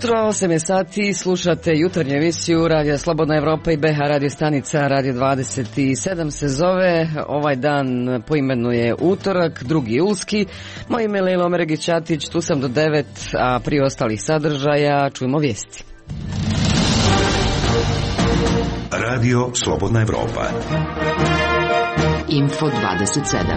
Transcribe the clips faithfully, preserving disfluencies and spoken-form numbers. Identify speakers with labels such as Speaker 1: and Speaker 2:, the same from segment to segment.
Speaker 1: jutro, osam je sati, slušate jutarnju emisiju Radija Slobodna Evropa i B H radio stanica Radio dvadeset sedam se zove. Ovaj dan po imenu je utorak, drugi julski. Moje ime je Lejla Omeregić-Ćatić, tu sam do devet, a prije ostalih sadržaja čujemo vijesti.
Speaker 2: Radio Slobodna Evropa.
Speaker 3: Info dvadeset sedam.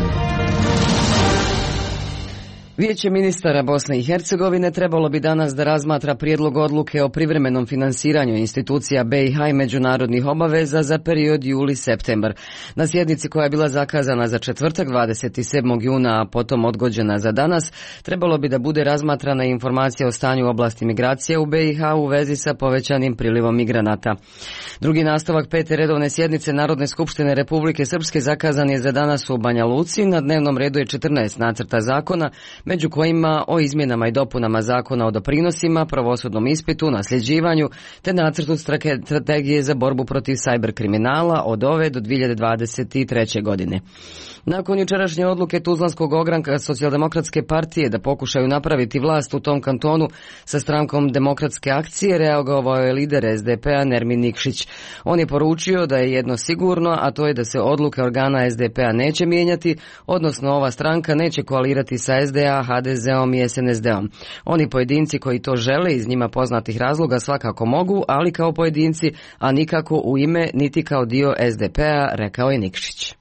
Speaker 1: Vijeće ministara Bosne i Hercegovine trebalo bi danas da razmatra prijedlog odluke o privremenom finansiranju institucija B i H i međunarodnih obaveza za period juli-septembar. Na sjednici koja je bila zakazana za četvrtak dvadeset sedmog juna, a potom odgođena za danas, trebalo bi da bude razmatrana informacija o stanju u oblasti migracija u B i H u vezi sa povećanim prilivom migranata. Drugi nastavak pete redovne sjednice Narodne skupštine Republike Srpske zakazan je za danas u Banja Luci. Na dnevnom redu je četrnaest nacrta zakona, među kojima o izmjenama i dopunama zakona o doprinosima, pravosudnom ispitu, nasljeđivanju, te nacrtu strategije za borbu protiv sajber kriminala od ove do dvije hiljade dvadeset treće. godine. Nakon jučerašnje odluke Tuzlanskog ogranka Socijaldemokratske partije da pokušaju napraviti vlast u tom kantonu sa strankom Demokratske akcije, reagovao je lider S D P-a Nermin Nikšić. On je poručio da je jedno sigurno, a to je da se odluke organa S D P-a neće mijenjati, odnosno ova stranka neće koalirati sa S D A, H D Z-om i S N S D-om. Oni pojedinci koji to žele iz njima poznatih razloga svakako mogu, ali kao pojedinci, a nikako u ime niti kao dio S D P-a, rekao je Nikšić.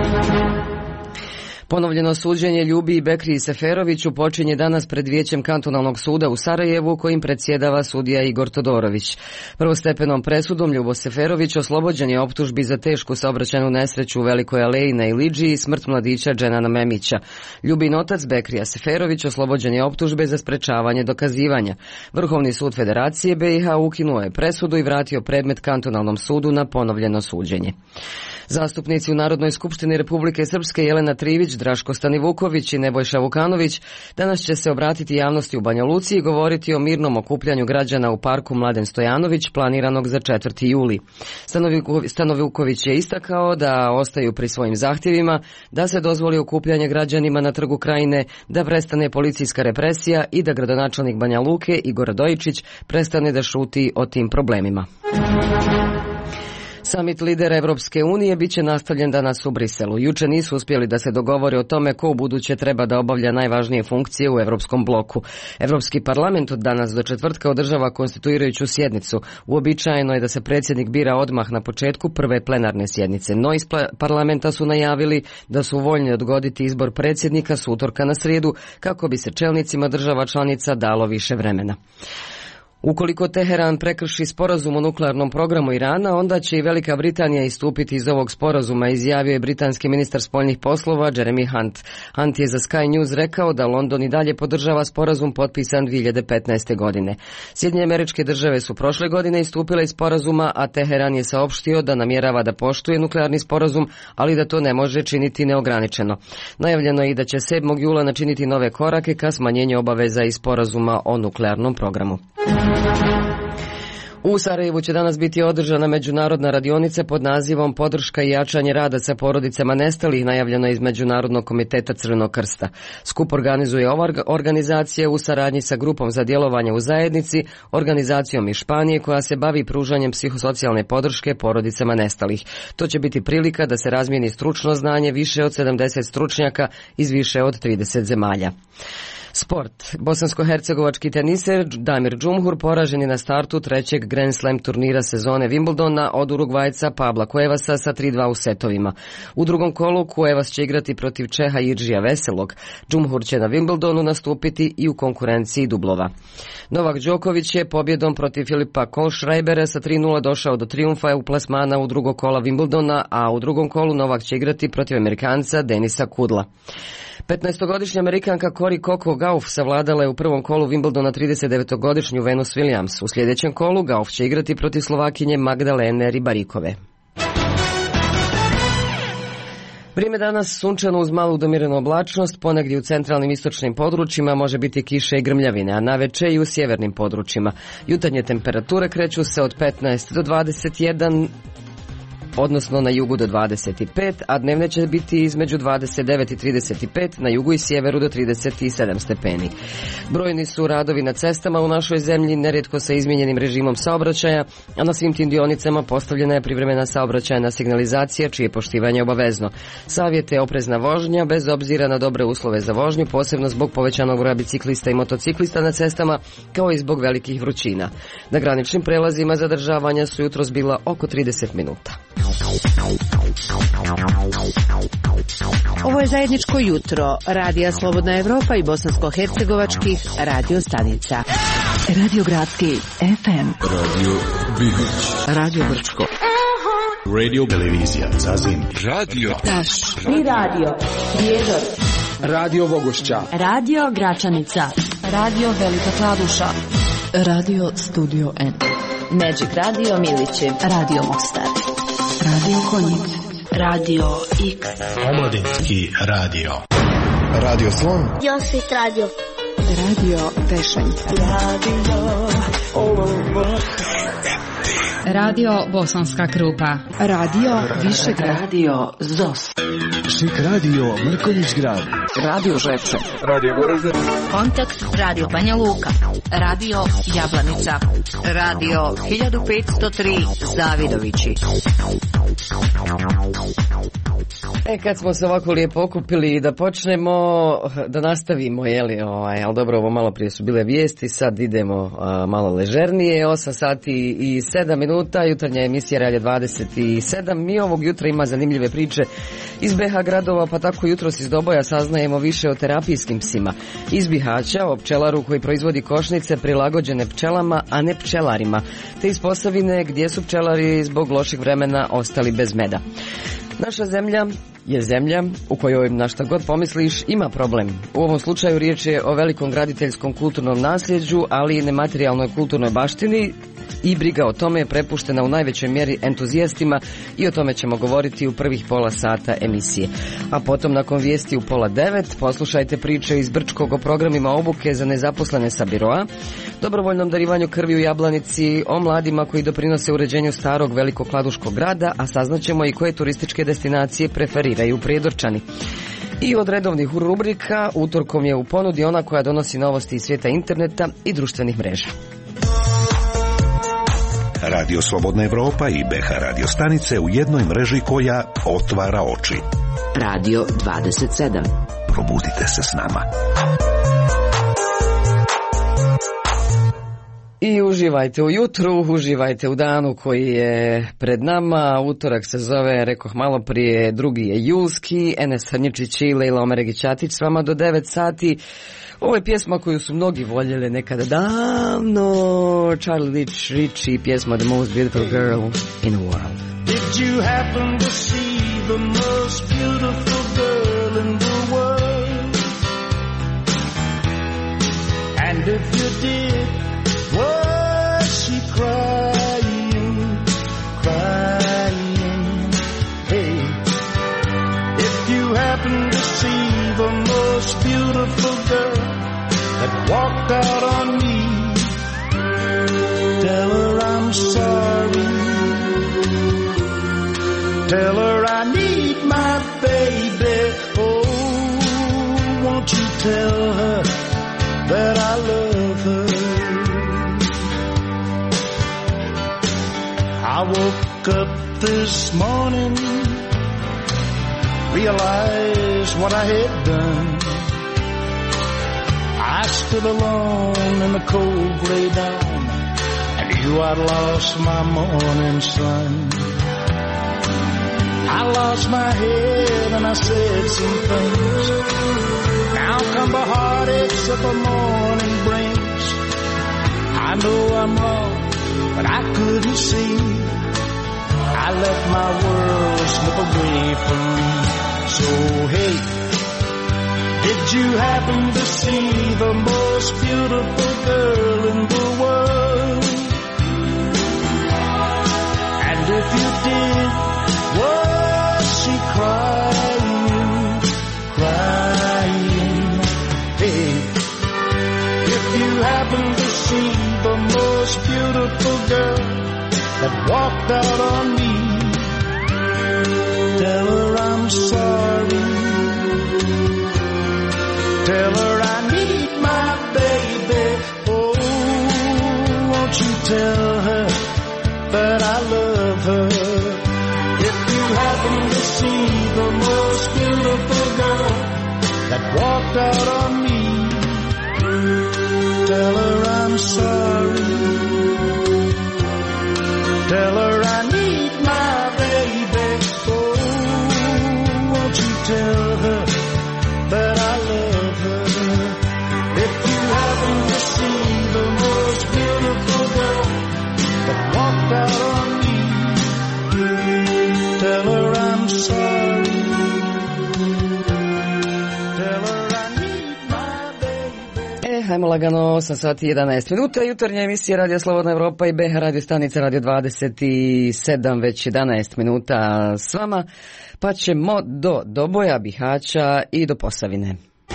Speaker 1: Ponovljeno suđenje Ljubi Bekriji Seferoviću počinje danas pred Vijećem kantonalnog suda u Sarajevu, kojim predsjedava sudija Igor Todorović. Prvostepenom presudom Ljubo Seferović oslobođen je optužbi za tešku saobraćajnu nesreću u Velikoj Aleji na Ilidži i smrt mladića Dženana Memića. Ljubin otac Bekrija Seferović oslobođen je optužbe za sprečavanje dokazivanja. Vrhovni sud Federacije B i H ukinuo je presudu i vratio predmet kantonalnom sudu na ponovljeno suđenje. Zastupnici u Narodnoj skupštini Republike Srpske Jelena Trivić, Draško Stanivuković i Nebojša Vukanović danas će se obratiti javnosti u Banja Luci i govoriti o mirnom okupljanju građana u parku Mladen Stojanović planiranog za četvrti juli. Stanivuković je istakao da ostaju pri svojim zahtjevima, da se dozvoli okupljanje građanima na Trgu Krajine, da prestane policijska represija i da gradonačelnik Banja Luke Igor Radojičić prestane da šuti o tim problemima. Samit lidera Evropske unije biće nastavljen danas u Briselu. Juče nisu uspjeli da se dogovore o tome ko u buduće treba da obavlja najvažnije funkcije u Evropskom bloku. Evropski parlament od danas do četvrtka održava konstituirajuću sjednicu. Uobičajeno je da se predsjednik bira odmah na početku prve plenarne sjednice. No iz parlamenta su najavili da su voljni odgoditi izbor predsjednika s utorka na srijedu kako bi se čelnicima država članica dalo više vremena. Ukoliko Teheran prekrši sporazum o nuklearnom programu Irana, onda će i Velika Britanija istupiti iz ovog sporazuma, izjavio je britanski ministar spoljnih poslova Jeremy Hunt. Hunt je za Sky News rekao da London i dalje podržava sporazum potpisan dvije hiljade petnaeste. godine. Sjedinjene Američke Države su prošle godine istupile iz sporazuma, a Teheran je saopštio da namjerava da poštuje nuklearni sporazum, ali da to ne može činiti neograničeno. Najavljeno je i da će sedmog jula načiniti nove korake ka smanjenju obaveza iz sporazuma o nuklearnom programu. U Sarajevu će danas biti održana međunarodna radionica pod nazivom Podrška i jačanje rada sa porodicama nestalih, najavljeno iz Međunarodnog komiteta Crvenog krsta. Skup organizuje ova organizacija u saradnji sa grupom za djelovanje u zajednici, organizacijom iz Španije koja se bavi pružanjem psihosocijalne podrške porodicama nestalih. To će biti prilika da se razmijeni stručno znanje više od sedamdeset stručnjaka iz više od trideset zemalja. Sport. Bosansko-hercegovački teniser Damir Džumhur poražen je na startu trećeg Grand Slam turnira sezone Wimbledona od Urugvajca Pabla Cuevasa sa tri dva u setovima. U drugom kolu Cuevas će igrati protiv Čeha Jiržija Veselog. Džumhur će na Wimbledonu nastupiti i u konkurenciji dublova. Novak Đoković je pobjedom protiv Filipa Kohlschreibera sa tri nula došao do trijumfa u plasmana u drugog kola Wimbledona, a u drugom kolu Novak će igrati protiv Amerikanca Denisa Kudla. petnaestogodišnja Amerikanka Cory Coco Gauff savladala je u prvom kolu Wimbledona tridesetdevetogodišnju Venus Williams. U sljedećem kolu Gauff će igrati protiv Slovakinje Magdalene Ribarikove. Vrijeme danas sunčano uz malu domirenu oblačnost, ponegdje u centralnim istočnim područjima može biti kiše i grmljavine, a navečer i u sjevernim područjima. Jutarnje temperature kreću se od petnaest do dvadeset jedan. odnosno na jugu do dvadeset pet, a dnevne će biti između dvadeset devet i trideset pet, na jugu i sjeveru do trideset sedam stepeni. Brojni su radovi na cestama u našoj zemlji, nerijetko sa izmijenjenim režimom saobraćaja, a na svim tim dionicama postavljena je privremena saobraćajna signalizacija, čije poštivanje je obavezno. Savjet je oprezna vožnja, bez obzira na dobre uslove za vožnju, posebno zbog povećanog broja biciklista i motociklista na cestama, kao i zbog velikih vrućina. Na graničnim prelazima zadržavanja su jutros bila oko trideset minuta.
Speaker 3: Ovo je zajedničko jutro Radija Slobodna Evropa i bosansko-hercegovačkih radio stanica. Radio Gradski F M,
Speaker 4: Radio Bihoć,
Speaker 3: Radio Brčko,
Speaker 4: Radio Televizija Zazin, Radio
Speaker 3: Taš i Radio Prijedor,
Speaker 4: Radio Vogošća,
Speaker 3: Radio Gračanica, Radio Velika Kladuša, Radio Studio N, Magic Radio Milići, Radio Mostar, Radio Konjic, Radio X,
Speaker 5: Omladinski radio,
Speaker 4: Radio Slon,
Speaker 6: Josip Radio,
Speaker 3: Radio Tešanj,
Speaker 6: Radio Olovo,
Speaker 7: Radio Bosanska Krupa,
Speaker 3: Radio Višegrad, Radio Zos,
Speaker 5: Šik Radio Mrkonjić Grad,
Speaker 3: Radio Žepče,
Speaker 5: Radio Goražde,
Speaker 3: Kontakt Radio Banja Luka, Radio Jablanica, Radio hiljadu petsto tri Zavidovići.
Speaker 1: E, kad smo se ovako lijepo okupili da počnemo, da nastavimo, jeli, ovaj, ali dobro, ovo malo prije su bile vijesti, sad idemo a, malo ležernije, osam sati i sedam minuta, jutarnja emisija Relje dvadeset sedam. Mi ovog jutra ima zanimljive priče iz B H gradova, pa tako jutros iz Doboja saznajemo više o terapijskim psima. Iz Bihaća, o pčelaru koji proizvodi košnice prilagođene pčelama, a ne pčelarima, te iz Posavine gdje su pčelari zbog lošeg vremena ostali bez meda. Naša zemlja je zemlja u kojoj, na šta god pomisliš, ima problem. U ovom slučaju riječ je o velikom graditeljskom kulturnom nasljeđu, ali i nematerijalnoj kulturnoj baštini, i briga o tome je prepuštena u najvećoj mjeri entuzijastima i o tome ćemo govoriti u prvih pola sata emisije. A potom, nakon vijesti u pola devet, poslušajte priče iz Brčkog o programima obuke za nezaposlene sa biroa, dobrovoljnom darivanju krvi u Jablanici, o mladima koji doprinose uređenju starog velikog kladuškog grada, a saznaćemo i koje turističke destinacije preferiraju Prijedorčani. I od redovnih rubrika, utorkom je u ponudi ona koja donosi novosti iz svijeta interneta i društvenih mreža.
Speaker 2: Radio Slobodna Evropa i B H radio stanice u jednoj mreži koja otvara oči.
Speaker 3: Radio dvadeset sedam.
Speaker 2: Probudite se s nama.
Speaker 1: I uživajte u jutru, uživajte u danu koji je pred nama. Utorak se zove, rekoh malo prije, drugi je julski. Enes Hrnjičić i Lejla Omeregić-Atić s vama do devet sati. Ovo je pjesma koju su mnogi voljeli nekada davno. Charlie Rich i pjesma The Most Beautiful Girl in the World.
Speaker 8: Did you happen to see the most beautiful girl in the world? And if you did, was she crying, crying? Hey, if you happen to see the most beautiful girl that walked out on me, tell her I'm sorry. Tell her I need my baby. Oh, won't you tell her that I love her? I woke up this morning, realized what I had done. I stood alone in the cold gray dawn, and knew I'd lost my morning sun. I lost my head and I said some things. Now come the heartaches that the morning brings. I know I'm wrong, but I couldn't see. I let my world slip away from me. So hey, did you happen to see the most beautiful girl in the world? And if you did, was she crying, crying? Hey, if you happen to see the most beautiful girl that walked out on me, tell her that I love her. If you happen to see the most beautiful girl that walked out on me, tell her I'm sorry. Tell her I need my baby. Oh, won't you tell her that I love her? If you happen to see the most beautiful girl that walked out on me, tell her I'm sorry. Tell her I need my baby.
Speaker 1: E, hajmo lagano, osam sati i jedanaest minuta, jutarnja emisija Radio Slobodna Evropa i B H radio stanica Radio dvadeset sedam, već jedanaest minuta s vama, pa ćemo do Doboja, Bihaća i do Posavine.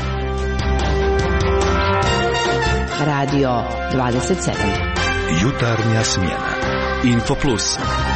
Speaker 3: Radio dvadeset sedam.
Speaker 2: Jutarnja smjena.
Speaker 4: Info Plus.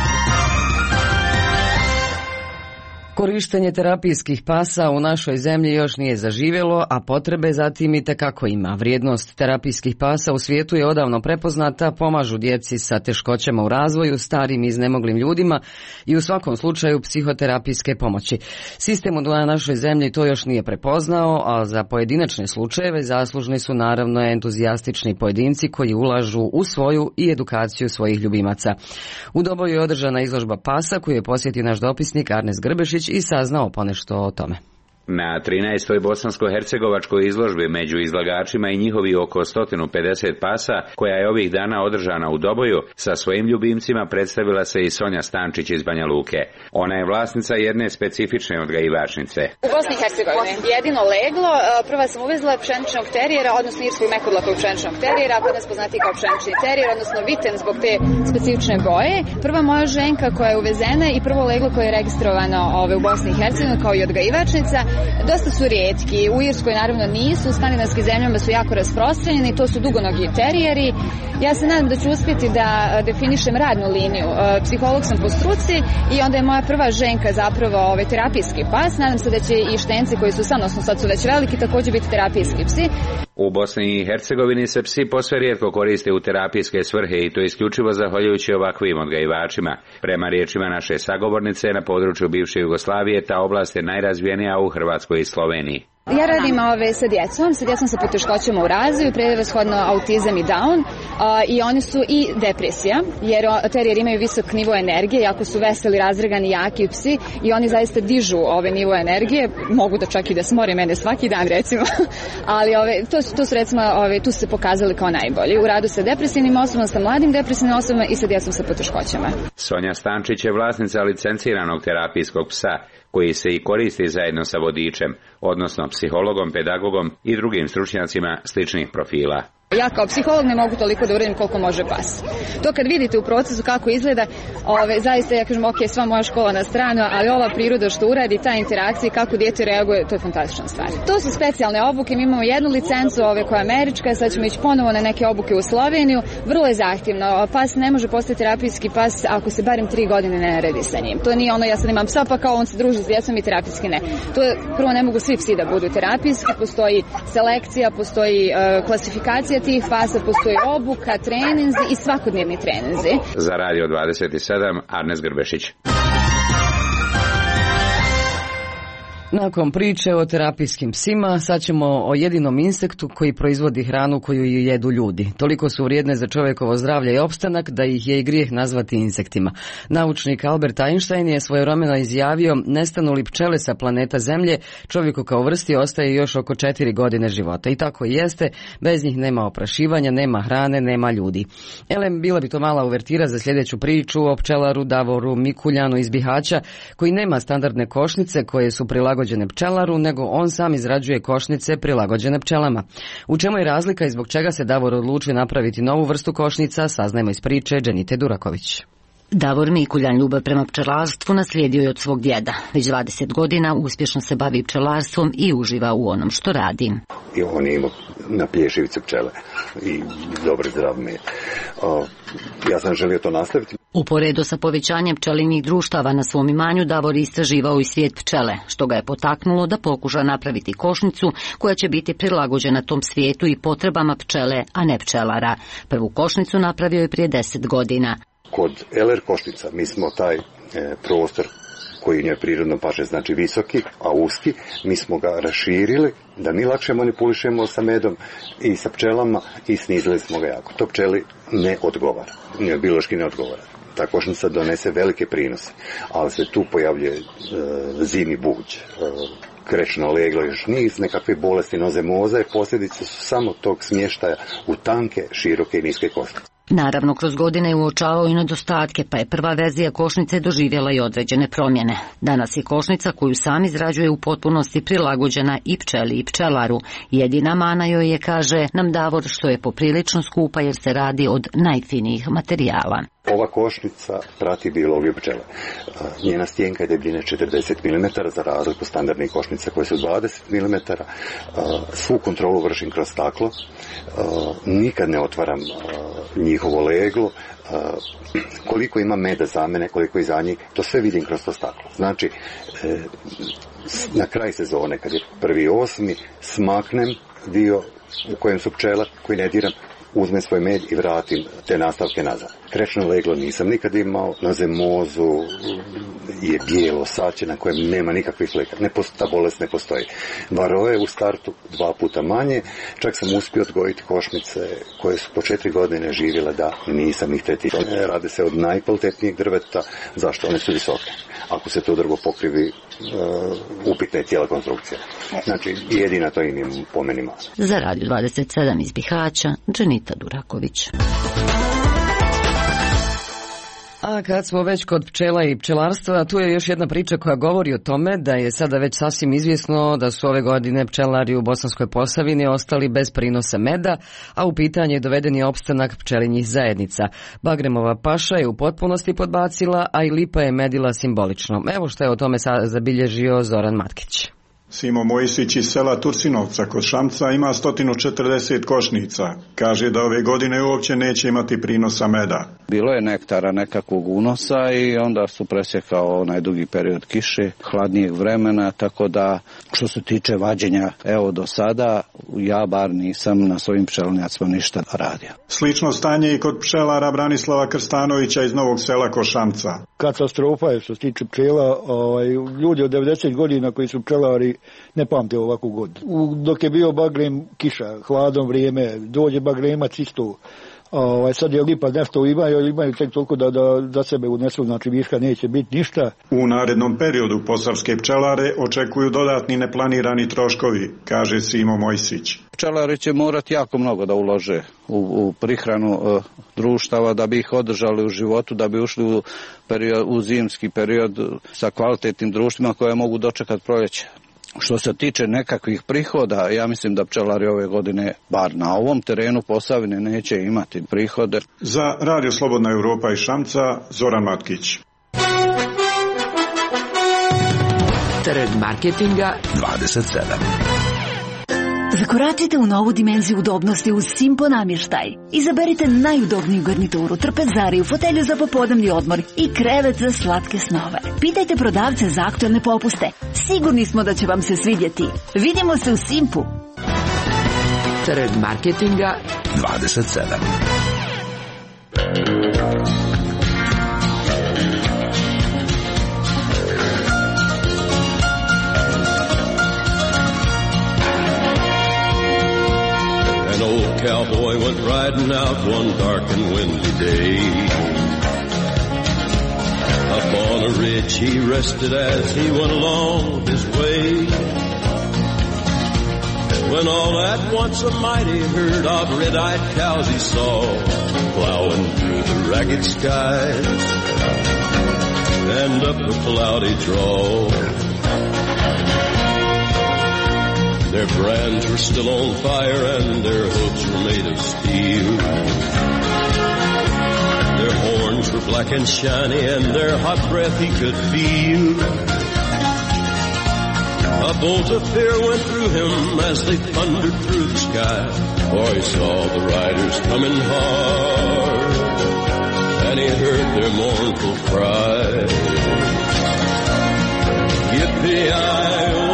Speaker 1: Korištenje terapijskih pasa u našoj zemlji još nije zaživjelo, a potrebe zatim i tekako ima. Vrijednost terapijskih pasa u svijetu je odavno prepoznata, pomažu djeci sa teškoćama u razvoju, starim i iznemoglim ljudima i u svakom slučaju psihoterapijske pomoći. Sistem u našoj zemlji to još nije prepoznao, a za pojedinačne slučajeve zaslužni su naravno entuzijastični pojedinci koji ulažu u svoju i edukaciju svojih ljubimaca. U Doboju je održana izložba pasa koju je posjetio naš dopisnik Arnes Grbešić i saznao ponešto o tome.
Speaker 7: Na trinaestoj bosansko-hercegovačkoj izložbi među izlagačima i njihovi oko sto pedeset pasa, koja je ovih dana održana u Doboju, sa svojim ljubimcima predstavila se i Sonja Stančić iz Banja Luke. Ona je vlasnica jedne specifične odgajivačnice.
Speaker 9: U Bosni i Hercegovini jedino leglo, prva sam uvezla pšeničnog terijera, odnosno irskog mekodlakovog pšeničnog terijera, kod nas poznati kao pšenični terijer, odnosno viten zbog te specifične boje. Prva moja ženka koja je uvezena i prvo leglo koje je registrovano ove, u Bosni i Hercegovini kao i odgajivačnica. Dosta su rijetki, u Irskoj naravno nisu, u skandinavskim zemljama su jako rasprostranjeni, to su dugonogi terijeri. Ja se nadam da ću uspjeti da definišem radnu liniju. Psiholog sam po struci i onda je moja prva ženka zapravo ovaj, terapijski pas. Nadam se da će i štenci koji su sad, odnosno sad su već veliki, također biti terapijski psi.
Speaker 7: U Bosni i Hercegovini se psi posve rijetko koriste u terapijske svrhe i to isključivo zahvaljujući ovakvim odgajivačima. Prema riječima naše sagovornice, na području bivše Jugoslavije ta oblast je najrazvijenija u Hrvatskoj i Sloveniji.
Speaker 9: Ja radim ove sa djecom, sa djecom sa poteškoćama u razvoju, prevashodno autizam i down, a, i oni su i depresija, jer terijeri imaju visok nivo energije, jako su veseli, razregani, jaki psi i oni zaista dižu ove nivo energije, mogu da čak i da smore mene svaki dan recimo, ali ove, to, su, to su recimo, ove, tu su se pokazali kao najbolji. U radu sa depresivnim osobama, sa mladim depresivnim osobama i sa djecom sa poteškoćama.
Speaker 7: Sonja Stančić je vlasnica licenciranog terapijskog psa, koji se i koristi zajedno sa vodičem, odnosno psihologom, pedagogom i drugim stručnjacima sličnih profila.
Speaker 9: Ja kao psiholog ne mogu toliko da uradim koliko može pas. To kad vidite u procesu kako izgleda, ove, zaista ja kažem ok, sva moja škola na stranu, ali ova priroda što uradi, ta interakcija, kako dijete reaguje, to je fantastična stvar. To su specijalne obuke, mi imamo jednu licencu ove, koja je američka, sad ćemo ići ponovo na neke obuke u Sloveniju, vrlo je zahtjevno. Pas ne može postati terapijski pas ako se barem tri godine ne naredi sa njim. To nije ono ja sad imam psa pa kao on se druži s djecom i terapijski ne. To je, prvo ne mogu svi psi da budu terapijski, postoji selekcija, postoji uh, klasifikacija tih pasa, postoji obuka, treninzi i svakodnevni treninzi.
Speaker 7: Za Radio dvadeset sedam, Arnes Grbešić.
Speaker 1: Nakon priče o terapijskim psima, sad ćemo o jedinom insektu koji proizvodi hranu koju ju jedu ljudi. Toliko su vrijedne za čovjekovo zdravlje i opstanak da ih je i grijeh nazvati insektima. Naučnik Albert Einstein je svojevremeno izjavio, nestanu li pčele sa planeta Zemlje, čovjeku kao vrsti ostaje još oko četiri godine života. I tako i jeste, bez njih nema oprašivanja, nema hrane, nema ljudi. Elem, bila bi to mala uvertira za sljedeću priču o pčelaru Davoru Mikuljanu iz Bihaća, koji nema standardne košnice koje su prilagođene pčelaru, nego on sam izrađuje košnice prilagođene pčelama. U čemu je razlika i zbog čega se Davor odlučio napraviti novu vrstu košnica, saznajmo iz priče Dženite Duraković.
Speaker 10: Davor Mikuljan ljubav prema pčelarstvu naslijedio je od svog djeda. Već dvadeset godina uspješno se bavi pčelarstvom i uživa u onom što radi.
Speaker 11: I on je imao na plješivice pčele i dobre zdrav med. Ja sam želio to nastaviti.
Speaker 10: Uporedo sa povećanjem pčelinjih društava na svom imanju, Davor istraživao i svijet pčele, što ga je potaknulo da pokuša napraviti košnicu koja će biti prilagođena tom svijetu i potrebama pčele, a ne pčelara. Prvu košnicu napravio je prije deset godina.
Speaker 11: Kod el er košnica mi smo taj e, prostor koji njoj prirodno paše, znači visoki, a uski, mi smo ga raširili da mi lakše manipulišemo sa medom i sa pčelama i snizili smo ga jako. To pčeli ne odgovara, njoj biološki ne odgovara. Ta košnica donese velike prinose, ali se tu pojavljuje e, zimi buđ, e, krečno leglo, još niz nekakve bolesti nozemoza i posljedice su samo tog smještaja u tanke, široke i niske košnice.
Speaker 10: Naravno, kroz godine je uočavao i nedostatke, pa je prva verzija košnice doživjela i određene promjene. Danas je košnica koju sam izrađuje u potpunosti prilagođena i pčeli i pčelaru. Jedina mana joj je, kaže nam Davor, što je poprilično skupa jer se radi od najfinijih materijala.
Speaker 11: Ova košnica prati biologiju pčele. Njena stjenka je debljine četrdeset milimetara za razliku standardnih košnica koje su dvadeset milimetara. Svu kontrolu vršim kroz staklo. Nikad ne otvaram njihovo leglo. Koliko ima meda za mene, koliko i za njih, to sve vidim kroz to staklo. Znači, na kraj sezone, kad je prvi osmi, smaknem dio u kojem su pčela, koji ne diram, uzmem svoj med i vratim te nastavke nazad. Krečno leglo nisam nikad imao, na zemozu je bijelo saće na kojem nema nikakvih fleka, ne post, ta bolest ne postoji. Varoje u startu dva puta manje, čak sam uspio odgojiti košnice koje su po četiri godine živjela da nisam ih tretirao. Rade se od najkvalitetnijeg drveta, zašto? One su visoke. Ako se to drvo pokrivi, uh, upitna je cijela konstrukcija. Znači, jedina to im je po meni malo.
Speaker 10: Za Radio dvadeset sedam iz Bihaća, Dženita Duraković.
Speaker 1: A kad smo već kod pčela i pčelarstva, tu je još jedna priča koja govori o tome da je sada već sasvim izvjesno da su ove godine pčelari u Bosanskoj Posavini ostali bez prinosa meda, a u pitanje je doveden je opstanak pčelinjih zajednica. Bagremova paša je u potpunosti podbacila, a i lipa je medila simbolično. Evo što je o tome zabilježio Zoran Matkić.
Speaker 12: Simo Mojsić iz sela Turcinovca kod Šamca ima sto četrdeset košnica. Kaže da ove godine uopće neće imati prinosa meda.
Speaker 13: Bilo je nektara nekakvog unosa i onda su presjekao onaj dugi period kiše, hladnijeg vremena, tako da što se tiče vađenja, evo do sada, ja bar nisam na svojim pčelinjacima ništa radio.
Speaker 12: Slično stanje i kod pčelara Branislava Krstanovića iz Novog sela kod Šamca.
Speaker 14: Katastrofa je što se tiče pčela, ovaj, ljudi od devedeset godina koji su pčelari ne pamte ovakvu godinu. Dok je bio bagrem, kiša, hladno vrijeme, dođe bagremac isto. Ovaj, sad je lipa nešto imaju, imaju tek toliko da, da, da sebe unesu, znači viška neće biti ništa.
Speaker 12: U narednom periodu posavske pčelare očekuju dodatni neplanirani troškovi, kaže Simo Mojsić.
Speaker 13: Pčelari će morati jako mnogo da ulože u, u prihranu uh, društava da bi ih održali u životu, da bi ušli u, period, u zimski period sa kvalitetnim društvima koje mogu dočekati proljeće. Što se tiče nekakvih prihoda, ja mislim da pčelari ove godine, bar na ovom terenu Posavine, neće imati prihode.
Speaker 12: Za Radio Slobodna Europa iz Šamca, Zoran Matkić.
Speaker 3: Trg marketinga
Speaker 2: dvadeset sedam.
Speaker 15: Zakoračite u novu dimenziju udobnosti uz Simpo namještaj. Izaberite najudobniju garnituru, trpezariju, fotelju za popodnevni odmor i krevet za slatke snove. Pitajte prodavce za aktualne popuste. Sigurni smo da će vam se svidjeti. Vidimo se u Simpu.
Speaker 3: Trg marketinga
Speaker 2: dvadeset sedam.
Speaker 16: Cowboy went riding out one dark and windy day. Up on a ridge he rested as he went along his way. When all at once a mighty herd of red-eyed cows he saw plowing through the ragged skies and up a cloudy draw. Their brands were still on fire and their hooves were made of steel. Their horns were black and shiny and their hot breath he could feel. A bolt of fear went through him as they thundered through the sky, for he saw the riders coming hard and he heard their mournful cry. Yippee-i-oh,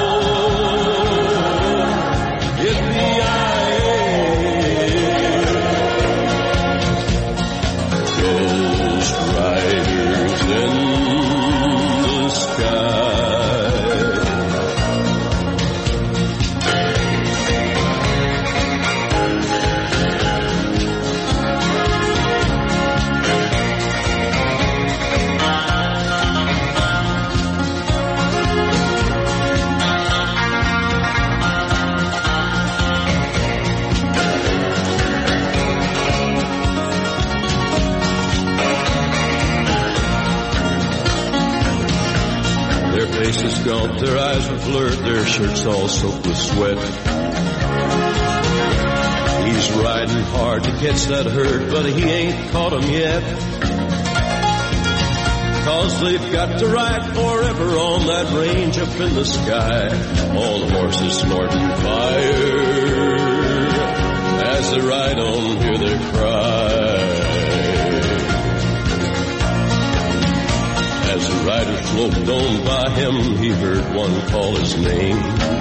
Speaker 16: faces gaunt, their eyes were blurred, their shirts all soaked with sweat. He's riding hard to catch that herd, but he ain't caught 'em yet. 'Cause they've got to ride forever on that range up in the sky. All the horses snorting fire as they ride on, hear their cry. As the rider sloped on by him, he heard one call his name.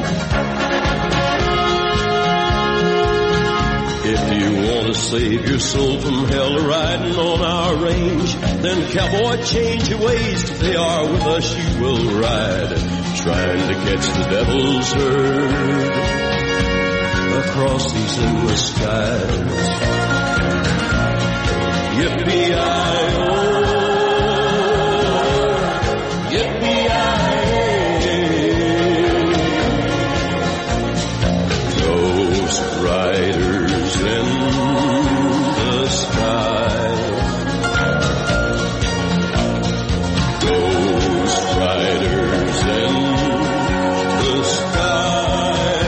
Speaker 16: If you want to save your soul from hell riding on our range, then cowboy, change your ways. They are with us, you will ride, trying to catch the devil's herd across these endless skies. Yippee-i-oh, riders in the sky, ghost riders in the sky,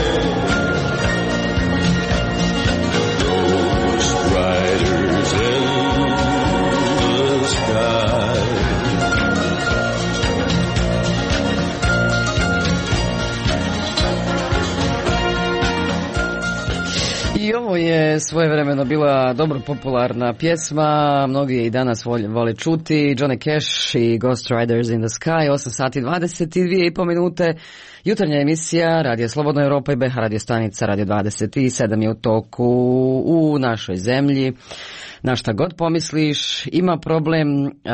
Speaker 16: ghost riders in the sky.
Speaker 1: I ovo je svojevremeno bila dobro popularna pjesma, mnogi je i danas vole čuti, Johnny Cash i Ghost Riders in the Sky, osam sati dvadeset dvije i po minute, jutarnja emisija Radio Slobodna Europa i B H radio stanica Radio dvadeset sedam je u toku u našoj zemlji. Na šta god pomisliš, ima problem,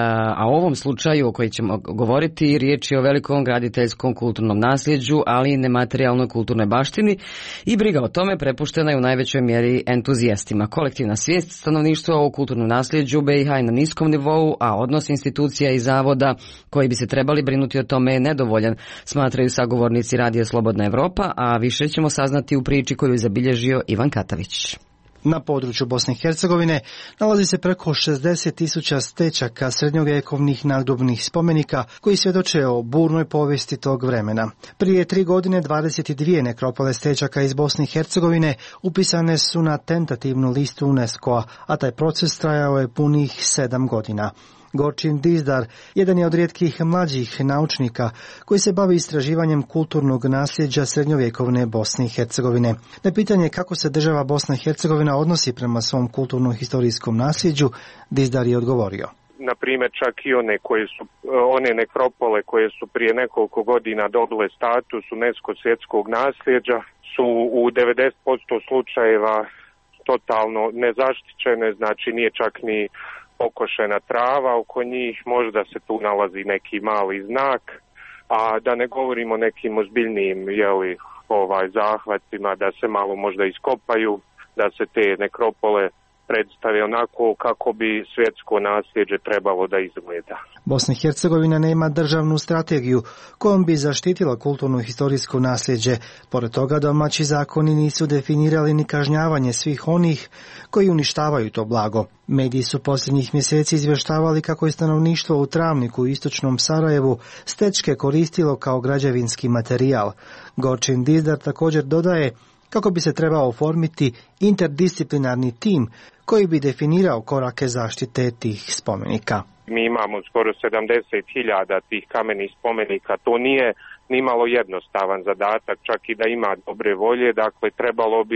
Speaker 1: a u ovom slučaju o kojem ćemo govoriti riječ je o velikom graditeljskom kulturnom nasljeđu, ali i nematerijalnoj kulturnoj baštini i briga o tome prepuštena je u najvećoj mjeri entuzijastima. Kolektivna svijest stanovništva o kulturnom nasljeđu B i H je na niskom nivou, a odnos institucija i zavoda koji bi se trebali brinuti o tome je nedovoljan, smatraju sagovornici Radija Slobodna Evropa, a više ćemo saznati u priči koju je zabilježio Ivan Katavić.
Speaker 17: Na području Bosne i Hercegovine nalazi se preko šezdeset tisuća stečaka srednjovjekovnih nadgrobnih spomenika koji svjedoče o burnoj povijesti tog vremena. Prije tri godine dvadeset dvije nekropole stečaka iz Bosne i Hercegovine upisane su na tentativnu listu UNESCO-a, a taj proces trajao je punih sedam godina. Gorčin Dizdar jedan je od rijetkih mlađih naučnika koji se bavi istraživanjem kulturnog nasljeđa srednjovjekovne Bosne i Hercegovine. Na pitanje kako se država Bosna i Hercegovina odnosi prema svom kulturno-historijskom nasljeđu, Dizdar je odgovorio.
Speaker 18: Na primjer, čak i one koje su, one nekropole koje su prije nekoliko godina dobile status UNESCO svjetskog nasljeđa su u devedeset posto slučajeva totalno nezaštićene, znači nije čak ni pokošena trava oko njih, možda se tu nalazi neki mali znak, a da ne govorimo o nekim ozbiljnijim jeli, ovaj, zahvatima, da se malo možda iskopaju, da se te nekropole predstave onako kako bi svjetsko nasljeđe trebalo da izgleda.
Speaker 17: Bosna i Hercegovina nema državnu strategiju kojom bi zaštitila kulturno i historijsko nasljeđe. Pored toga, domaći zakoni nisu definirali ni kažnjavanje svih onih koji uništavaju to blago. Mediji su posljednjih mjeseci izvještavali kako je stanovništvo u Travniku u istočnom Sarajevu stečke koristilo kao građevinski materijal. Gorčin Dizdar također dodaje kako bi se trebao oformiti interdisciplinarni tim koji bi definirao korake zaštite tih spomenika.
Speaker 18: Mi imamo skoro sedamdeset hiljada tih kamenih spomenika, to nije nimalo jednostavan zadatak, čak i da ima dobre volje, dakle trebalo bi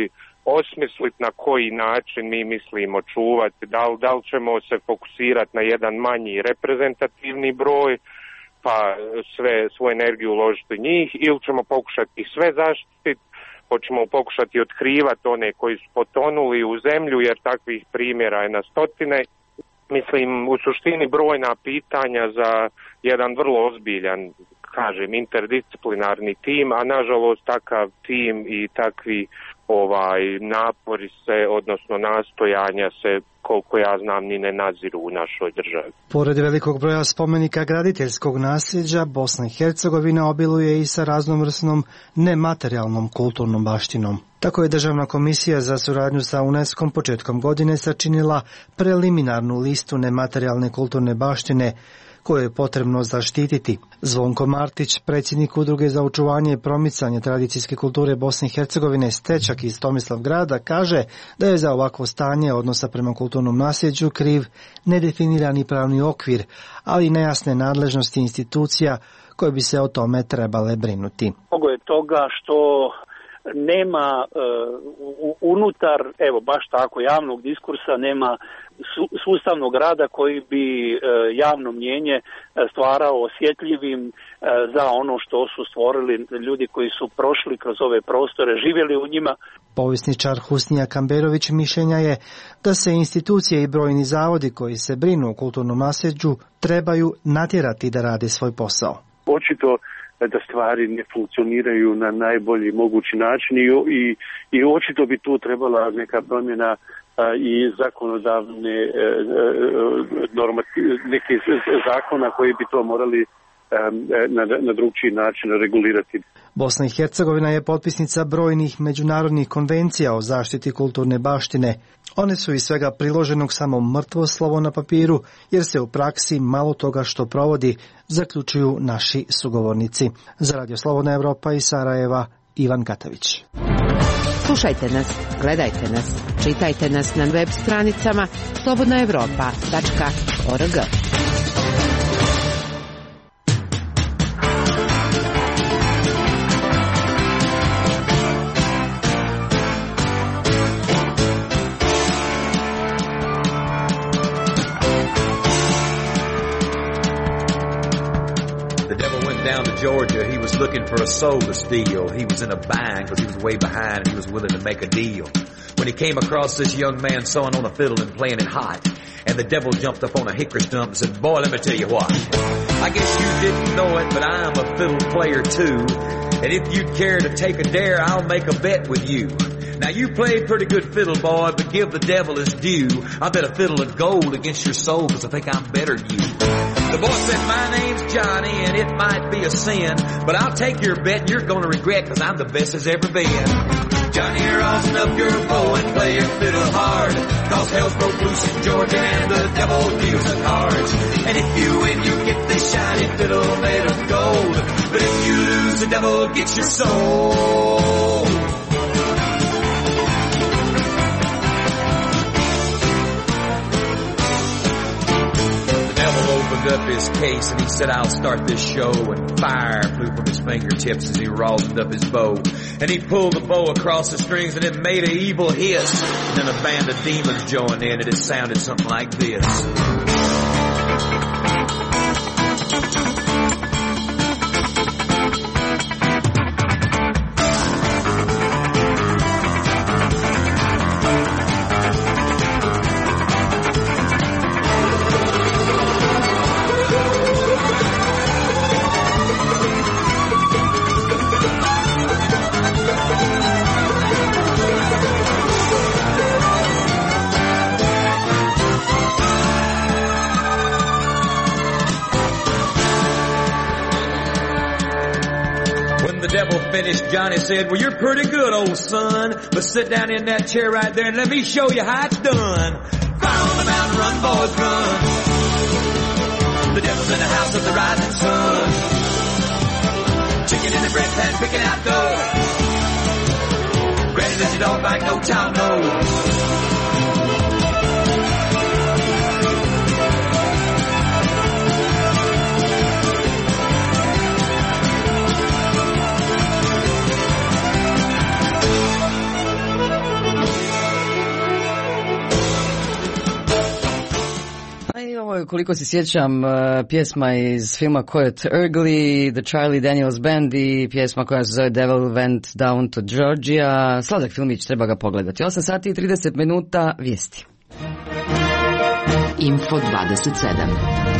Speaker 18: osmisliti na koji način mi mislimo čuvati, da li, da li ćemo se fokusirati na jedan manji reprezentativni broj, pa sve svoju energiju uložiti u njih, ili ćemo pokušati ih sve zaštititi, hoćemo pokušati otkrivati one koji su potonuli u zemlju, jer takvih primjera je na stotine. Mislim, u suštini brojna pitanja za jedan vrlo ozbiljan, kažem, interdisciplinarni tim, a nažalost takav tim i takvi ovaj napori se, odnosno nastojanja se, koliko ja znam, ni ne naziru u našoj državi.
Speaker 17: Pored velikog broja spomenika graditeljskog nasljeđa, Bosna i Hercegovina obiluje i sa raznovrsnom nematerijalnom kulturnom baštinom. Tako je Državna komisija za suradnju sa UNESCO-om početkom godine sačinila preliminarnu listu nematerijalne kulturne baštine koje je potrebno zaštititi. Zvonko Martić, predsjednik Udruge za očuvanje i promicanje tradicijske kulture Bosne i Hercegovine Stečak iz Tomislavgrada, kaže da je za ovakvo stanje odnosa prema kulturnom nasljeđu kriv nedefinirani pravni okvir, ali i nejasne nadležnosti institucija koje bi se o tome trebale brinuti.
Speaker 19: Mnogo je toga što nema uh, unutar, evo baš tako, javnog diskursa, nema su, sustavnog rada koji bi uh, javno mnjenje stvarao osjetljivim uh, za ono što su stvorili ljudi koji su prošli kroz ove prostore, živjeli u njima.
Speaker 17: Povjesničar Husnija Kamberović mišljenja je da se institucije i brojni zavodi koji se brinu o kulturnom nasljeđu trebaju natjerati da rade svoj posao.
Speaker 20: Očito da stvari ne funkcioniraju na najbolji mogući način i, i, i očito bi tu trebala neka promjena a, i zakonodavne e, normativ, neke zakona koji bi to morali a, na, na drugčiji način regulirati.
Speaker 17: Bosna i Hercegovina je potpisnica brojnih međunarodnih konvencija o zaštiti kulturne baštine. One su iz svega priloženog samo mrtvo slovo na papiru, jer se u praksi malo toga što provodi, zaključuju naši sugovornici. Za Radio Slobodna Evropa iz Sarajeva, Ivan Katavić.
Speaker 3: Slušajte nas, gledajte nas, čitajte nas na web stranicama slobodna evropa tačka org.
Speaker 21: Georgia, he was looking for a soul to steal. He was in a bind because he was way behind and he was willing to make a deal. When he came across this young man sewing on a fiddle and playing it hot, and the devil jumped up on a hickory stump and said, "Boy, let me tell you what. I guess you didn't know it, but I'm a fiddle player too. And if you'd care to take a dare, I'll make a bet with you. Now you played pretty good fiddle, boy, but give the devil his due. I bet a fiddle of gold against your soul because I think I'm better than you." The boy said, "My name's Johnny, and it might be a sin, but I'll take your bet and you're gonna regret because I'm the best there's ever been. Johnny, rosin up your bow and play your fiddle hard, cause hell's broke loose in Georgia and the devil deals the cards. And if you win, you get this shiny fiddle made of gold, but if you lose, the devil gets your soul." Up his case and he said, "I'll start this show," and fire flew from his fingertips as he rosined up his bow, and he pulled the bow across the strings and it made an evil hiss, and then a band of demons joined in and it sounded something like this. Finished, Johnny said, "Well, you're pretty good, old son, but sit down in that chair right there and let me show you how it's done. Fire on the mountain, run, boys, run. The devil's in the house of the rising sun. Chicken in the bread pan, picking out dough. Ready that you don't bite, no child knows."
Speaker 1: koliko se sjećam, pjesma iz filma Coyote Ugly, The Charlie Daniels Band i pjesma koja se zove Devil Went Down to Georgia. Sladak filmić, treba ga pogledati. osam sati i trideset minuta, vijesti.
Speaker 3: Info dvadeset sedam.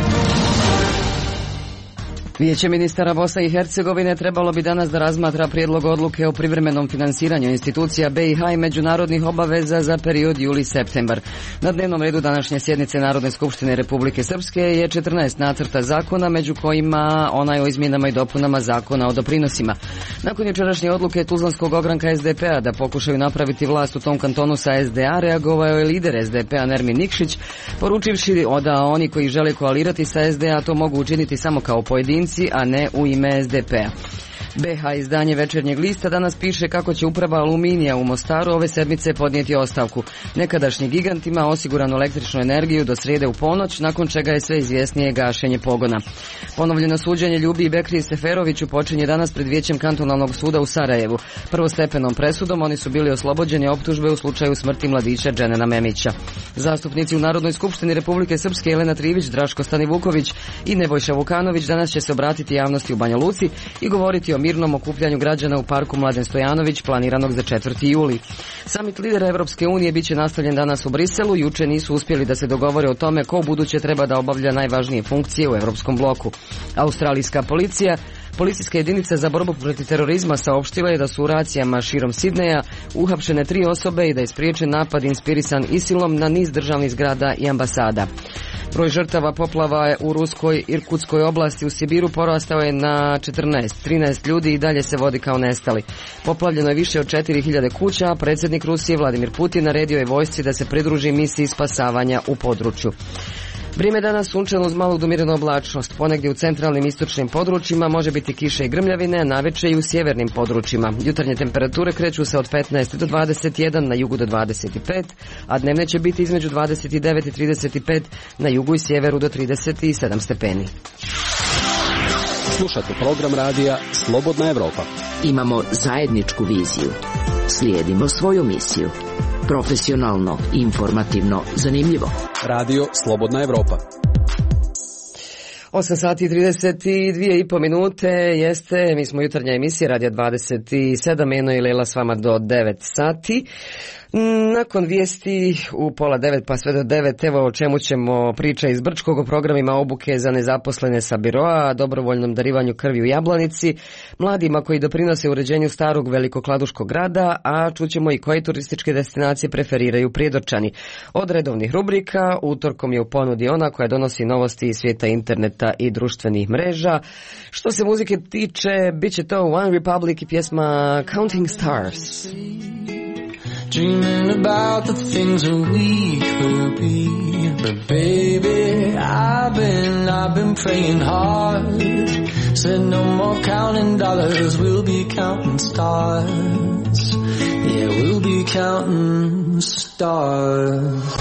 Speaker 1: Vijeće ministara Bosne i Hercegovine trebalo bi danas da razmatra prijedlog odluke o privremenom finansiranju institucija B i H i međunarodnih obaveza za period juli-septembar. Na dnevnom redu današnje sjednice Narodne skupštine Republike Srpske je četrnaest nacrta zakona, među kojima onaj o izmjenama i dopunama zakona o doprinosima. Nakon jučerašnje odluke Tuzlanskog ogranka S D P-a da pokušaju napraviti vlast u tom kantonu sa S D A, reagovao je lider S D P-a Nermin Nikšić, poručivši da oni koji žele koalirati sa S D A to mogu učiniti samo kao pojedinci, a ne u ime S D P-a. B H izdanje Večernjeg lista danas piše kako će uprava Aluminija u Mostaru ove sedmice podnijeti ostavku. Nekadašnji gigant ima osiguranu električnu energiju do srijede u ponoć, nakon čega je sve izvjesnije gašenje pogona. Ponovljeno suđenje Ljubi i Bekriji Seferoviću počinje danas pred Vijećem kantonalnog suda u Sarajevu. Prvostepenom presudom oni su bili oslobođeni optužbe u slučaju smrti mladića Dženena Memića. Zastupnici u Narodnoj skupštini Republike Srpske Jelena Trivić, Draško Stanivuković i Nebojša Vukanović danas će se obratiti javnosti u Banja Luci i govoriti o mirnom okupljanju građana u parku Mladen Stojanović planiranog za četvrti juli. Samit lidera Evropske unije biće nastavljen danas u Briselu. Juče nisu uspjeli da se dogovore o tome ko buduće treba da obavlja najvažnije funkcije u Evropskom bloku. Australijska policija Policijska jedinica za borbu protiv terorizma saopštila je da su u racijama širom Sidneja uhapšene tri osobe i da je spriječen napad inspirisan Isilom na niz državnih zgrada i ambasada. Broj žrtava poplava je u ruskoj Irkutskoj oblasti u Sibiru porastao je na četrnaest. trinaest ljudi i dalje se vodi kao nestali. Poplavljeno je više od četiri hiljade kuća, a predsjednik Rusije Vladimir Putin naredio je vojsci da se pridruži misiji spasavanja u području. Vrijeme danas sunčano uz malu domirenu oblačnost. Ponegdje u centralnim istočnim područjima može biti kiše i grmljavine, a navečer i u sjevernim područjima. Jutarnje temperature kreću se od petnaest do dvadeset jedan, na jugu do dvadeset pet, a dnevne će biti između dvadeset devet i trideset pet, na jugu i sjeveru do trideset sedam stepeni.
Speaker 6: Slušate program radija Slobodna Evropa.
Speaker 3: Imamo zajedničku viziju. Slijedimo svoju misiju. Profesionalno, informativno, zanimljivo.
Speaker 6: Radio Slobodna Evropa.
Speaker 1: osam sati i trideset dvije i po minute jeste, mi smo jutarnja emisija Radija dvadeset sedam, Eno i Lela s vama do devet sati. Nakon vijesti u pola devet pa sve do devet, evo o čemu ćemo priča iz Brčkog, o programima obuke za nezaposlene sa biroa, dobrovoljnom darivanju krvi u Jablanici, mladima koji doprinose uređenju starog velikokladuškog grada, a čućemo i koje turističke destinacije preferiraju Prijedorčani. Od redovnih rubrika, utorkom je u ponudi ona koja donosi novosti iz svijeta interneta i društvenih mreža. Što se muzike tiče, bit će to One Republic i pjesma Counting Stars.
Speaker 8: Dreaming about the things that we could be. But baby, I've been, I've been praying hard. Said no more counting dollars, we'll be counting stars. Yeah, we'll be counting stars.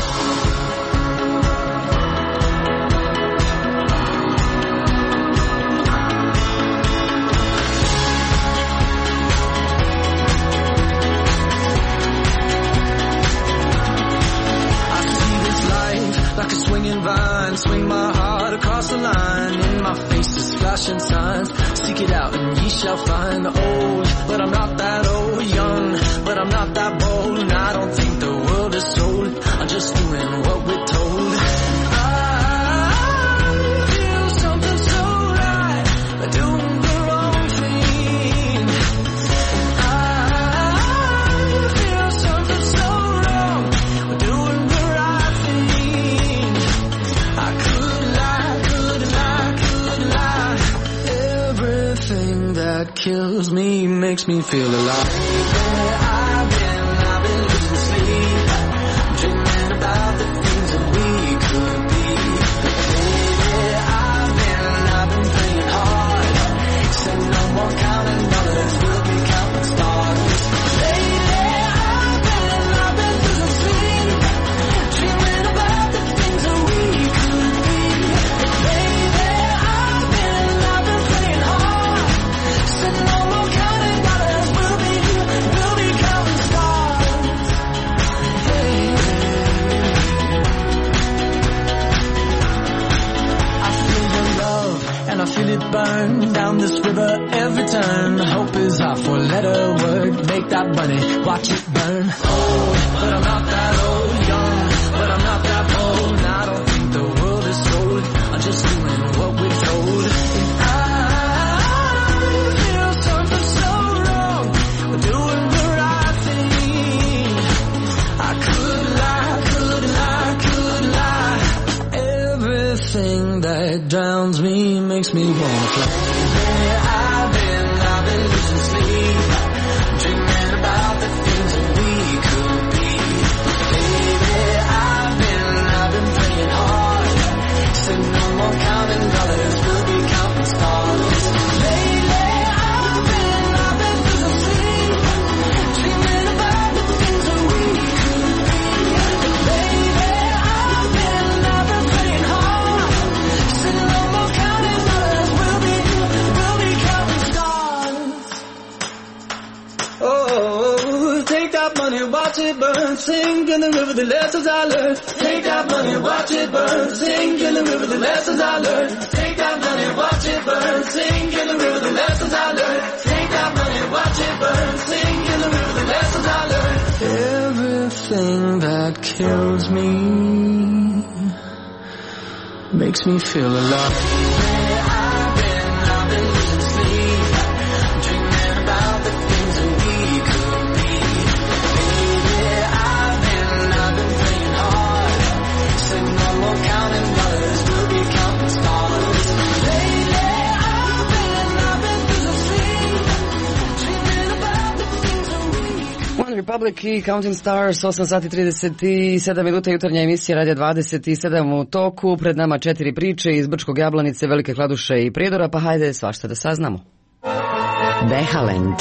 Speaker 8: Like a swinging vine, swing my heart across the line. In my face is flashing signs. Seek it out and ye shall find. Old, but I'm not that old. Young, but I'm not that bold. And I don't think the world is sold. I'm just doing what we're told. I feel something so right, doing the wrong thing. I feel something so wrong, doing the right thing. I could lie, could lie, could lie. Everything that kills me makes me feel alive. I've been, I've been losing sleep, dreaming about the things that we could be. Baby, I've been, I've been playing hard. Said no more counting dollars, we'll be counting stars. Baby, I've been, I've been losing sleep, dreaming about the things that we could be. Baby, I've been, I've been playing hard. Said no more counting dollars, we'll be, we'll be counting stars. feel it burn down this river every turn. Hope is our four-letter word. Make that money, watch it burn. Old, but I'm not that old. Young, but I'm not that bold. And I don't think the world is sold. I'm just doing what we're told. And I feel something so wrong. We're doing the right thing. I could lie, could lie, could lie. Everything that drowns me makes me wanna fly. I've been, I've been losing sleep, dreaming about the things that we could be. Baby, I've been, I've been praying hard. Said no more counting dollars, we'll be counting stars. Lately, I've been, I've been losing sleep, dreaming about the things that we could be. Baby, I've been, I've been praying hard. Said no more counting dollars, we'll be, we'll be counting stars. Oh, take that money, watch it burn, sing in the river the lessons I learned. Take that money, watch it burn, sing in the river the lessons I learned. Take that money, watch it burn, sing in the river the lessons I learned. Take that money, watch it burn, sing in the river the lessons I learned. Everything that kills me makes me feel alive. I've been, I've been losing sleep, dreaming about the things that we could be. Baby, I've been, I've been praying hard. Said no more counting dollars, we'll be counting stars. Lately, I've been, I've been losing sleep, dreaming about the things that we could be.
Speaker 1: One Republic i Counting Stars, osam sati trideset sedam minuta, jutarnja emisija Radija dvadeset sedam u toku. Pred nama četiri priče iz Brčkog Jablanice, Velike Kladuše i Prijedora, pa hajde svašta da saznamo.
Speaker 3: Behalend.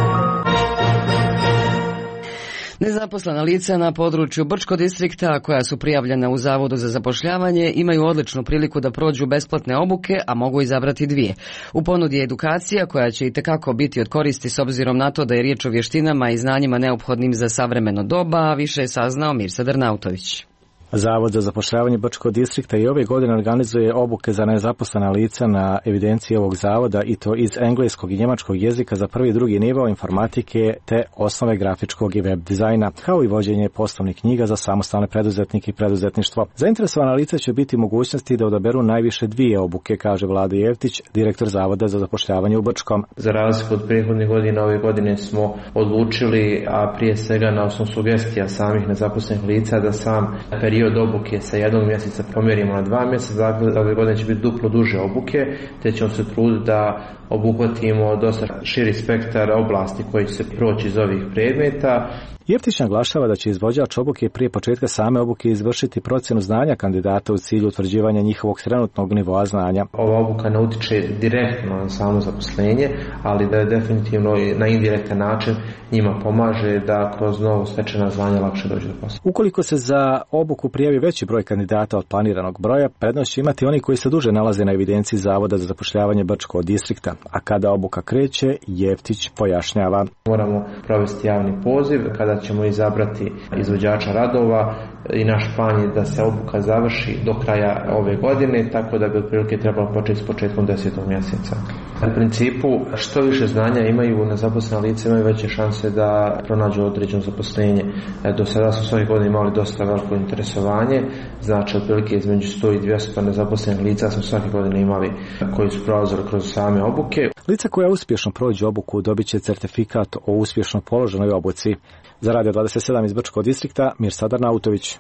Speaker 1: Nezaposlena lica na području Brčkog distrikta koja su prijavljena u Zavodu za zapošljavanje imaju odličnu priliku da prođu besplatne obuke, a mogu izabrati dvije. U ponudi je edukacija koja će itekako biti od koristi s obzirom na to da je riječ o vještinama i znanjima neophodnim za savremeno doba, a više je saznao Mirsa Drnautović.
Speaker 5: Zavod za zapošljavanje Brčkog distrikta i ove godine organizuje obuke za nezaposlena lica na evidenciji ovog zavoda i to iz engleskog i njemačkog jezika za prvi i drugi nivo informatike te osnove grafičkog i web dizajna, kao i vođenje poslovnih knjiga za samostalne preduzetnike i preduzetništvo. Zainteresovana lica će biti mogućnosti da odaberu najviše dvije obuke, kaže Vlada Jevtić, direktor Zavoda za zapošljavanje u Brčkom.
Speaker 22: Za razliku od prethodnih godina, ove godine smo odlučili, a prije svega na osnovu sugestija samih nezaposlenih lica, da sam period od obuke sa jednog mjeseca pomjerimo na dva mjeseca, dakle ove godine će biti duplo duže obuke, te ćemo se truditi da obuhvatimo dosta širi spektar oblasti koji će se proći iz ovih predmeta.
Speaker 5: Jeftić naglašava da će izvođač obuke prije početka same obuke izvršiti procjenu znanja kandidata u cilju utvrđivanja njihovog trenutnog nivoa znanja.
Speaker 22: Ova obuka ne utiče direktno na samo zaposlenje, ali da je definitivno na indirektan način njima pomaže da kroz novo stečena znanja lakše dođe do posla.
Speaker 5: Ukoliko se za obuku prijavi veći broj kandidata od planiranog broja, prednost će imati oni koji se duže nalaze na evidenciji Zavoda za zapošljavanje Brčkog distrikta, a kada obuka kreće, Jeftić pojašnjava.
Speaker 22: Moramo provesti javni poziv kada ćemo izabrati izvođača radova i naš plan je da se obuka završi do kraja ove godine, tako da bi otprilike trebalo početi s početkom desetog mjeseca. U principu, što više znanja imaju nezaposlena lica, imaju veće šanse da pronađu određeno zaposlenje. Do sada smo svake godine imali dosta veliko interesovanje, znači otprilike između sto i dvjesto nezaposlenih lica smo svake godine imali koji su prolazili kroz same obuke.
Speaker 5: Lica koja uspješno prođu obuku dobit će certifikat o uspješno položenoj obuci. Za Radio dvadeset sedam iz Brčkog distrikta, Mirsa Drnautović.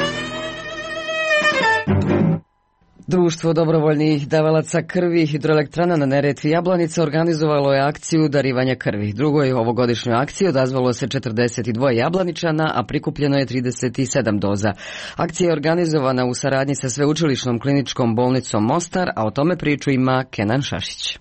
Speaker 1: Društvo dobrovoljnih davalaca krvi Hidroelektrana na Neretvi Jablanica organizovalo je akciju darivanja krvi. Drugoj ovogodišnjoj akciji odazvalo se četrdeset dva Jablaničana, a prikupljeno je trideset sedam doza. Akcija je organizovana u saradnji sa Sveučilišnom kliničkom bolnicom Mostar, a o tome priču ima Kenan Šašić.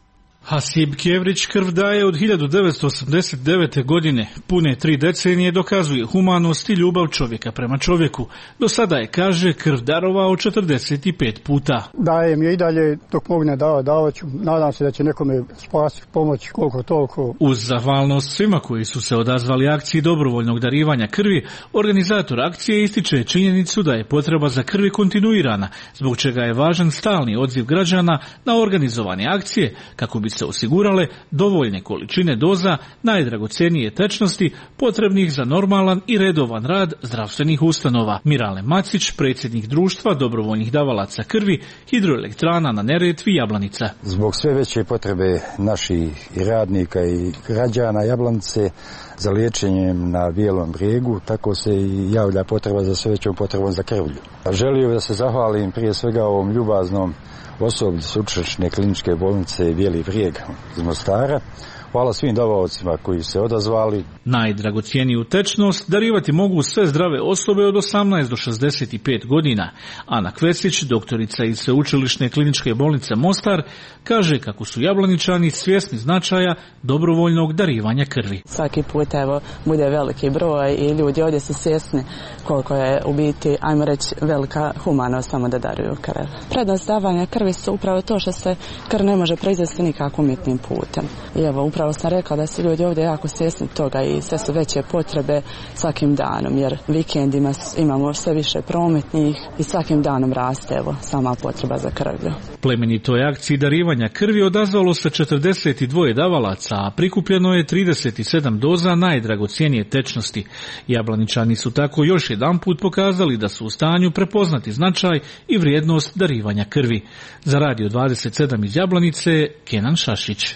Speaker 4: Hasib Kevrić krv daje od hiljadu devetsto osamdeset devete. godine. Pune tri decenije dokazuje humanost i ljubav čovjeka prema čovjeku. Do sada je, kaže, krv darovao četrdeset pet puta.
Speaker 9: Dajem je i dalje, dok mogne dava, davat ću. Nadam se da će nekome spasiti, pomoći koliko toliko.
Speaker 4: Uz zahvalnost svima koji su se odazvali akciji dobrovoljnog darivanja krvi, organizator akcije ističe činjenicu da je potreba za krvi kontinuirana, zbog čega je važan stalni odziv građana na organizovane akcije, kako bi se osigurale dovoljne količine doza najdragocenije tečnosti potrebnih za normalan i redovan rad zdravstvenih ustanova. Mirale Macić, predsjednik društva dobrovoljnih davalaca krvi hidroelektrana na Neretvi Jablanica.
Speaker 23: Zbog sve veće potrebe naših i radnika i građana Jablanice za liječenjem na Bijelom brijegu, tako se i javlja potreba za sve većom potrebom za krvlju. Želio bih da se zahvalim prije svega ovom ljubaznom osoblju Sveučilišne kliničke bolnice Bijeli brijeg iz Mostara. Hvala svim davaocima koji se odazvali.
Speaker 4: Najdragocijeniju tečnost darivati mogu sve zdrave osobe od osamnaest do šezdeset pet godina. Ana Kvesić, doktorica iz Sveučilišne kliničke bolnice Mostar, kaže kako su Jablaničani svjesni značaja dobrovoljnog darivanja krvi.
Speaker 24: Svaki put evo bude veliki broj i ljudi ovdje su svjesni koliko je u biti, ajmo reći, velika humanost samo da daruju krv. Prednost davanja krvi su upravo to što se krv ne može proizvesti nikako umjetnim putem. I evo, upravo sam rekla da su ljudi ovdje jako svjesni toga i sve su veće potrebe svakim danom, jer vikendima imamo sve više prometnih i svakim danom raste evo sama potreba za krvlju.
Speaker 4: Plemenitoj akciji darivanja krvi odazvalo se četrdeset dva davalaca, a prikupljeno je trideset sedam doza najdragocijenije tečnosti. Jablaničani su tako još jedan put pokazali da su u stanju prepoznati značaj i vrijednost darivanja krvi. Za Radio dvadeset sedam iz Jablanice, Kenan Šašić.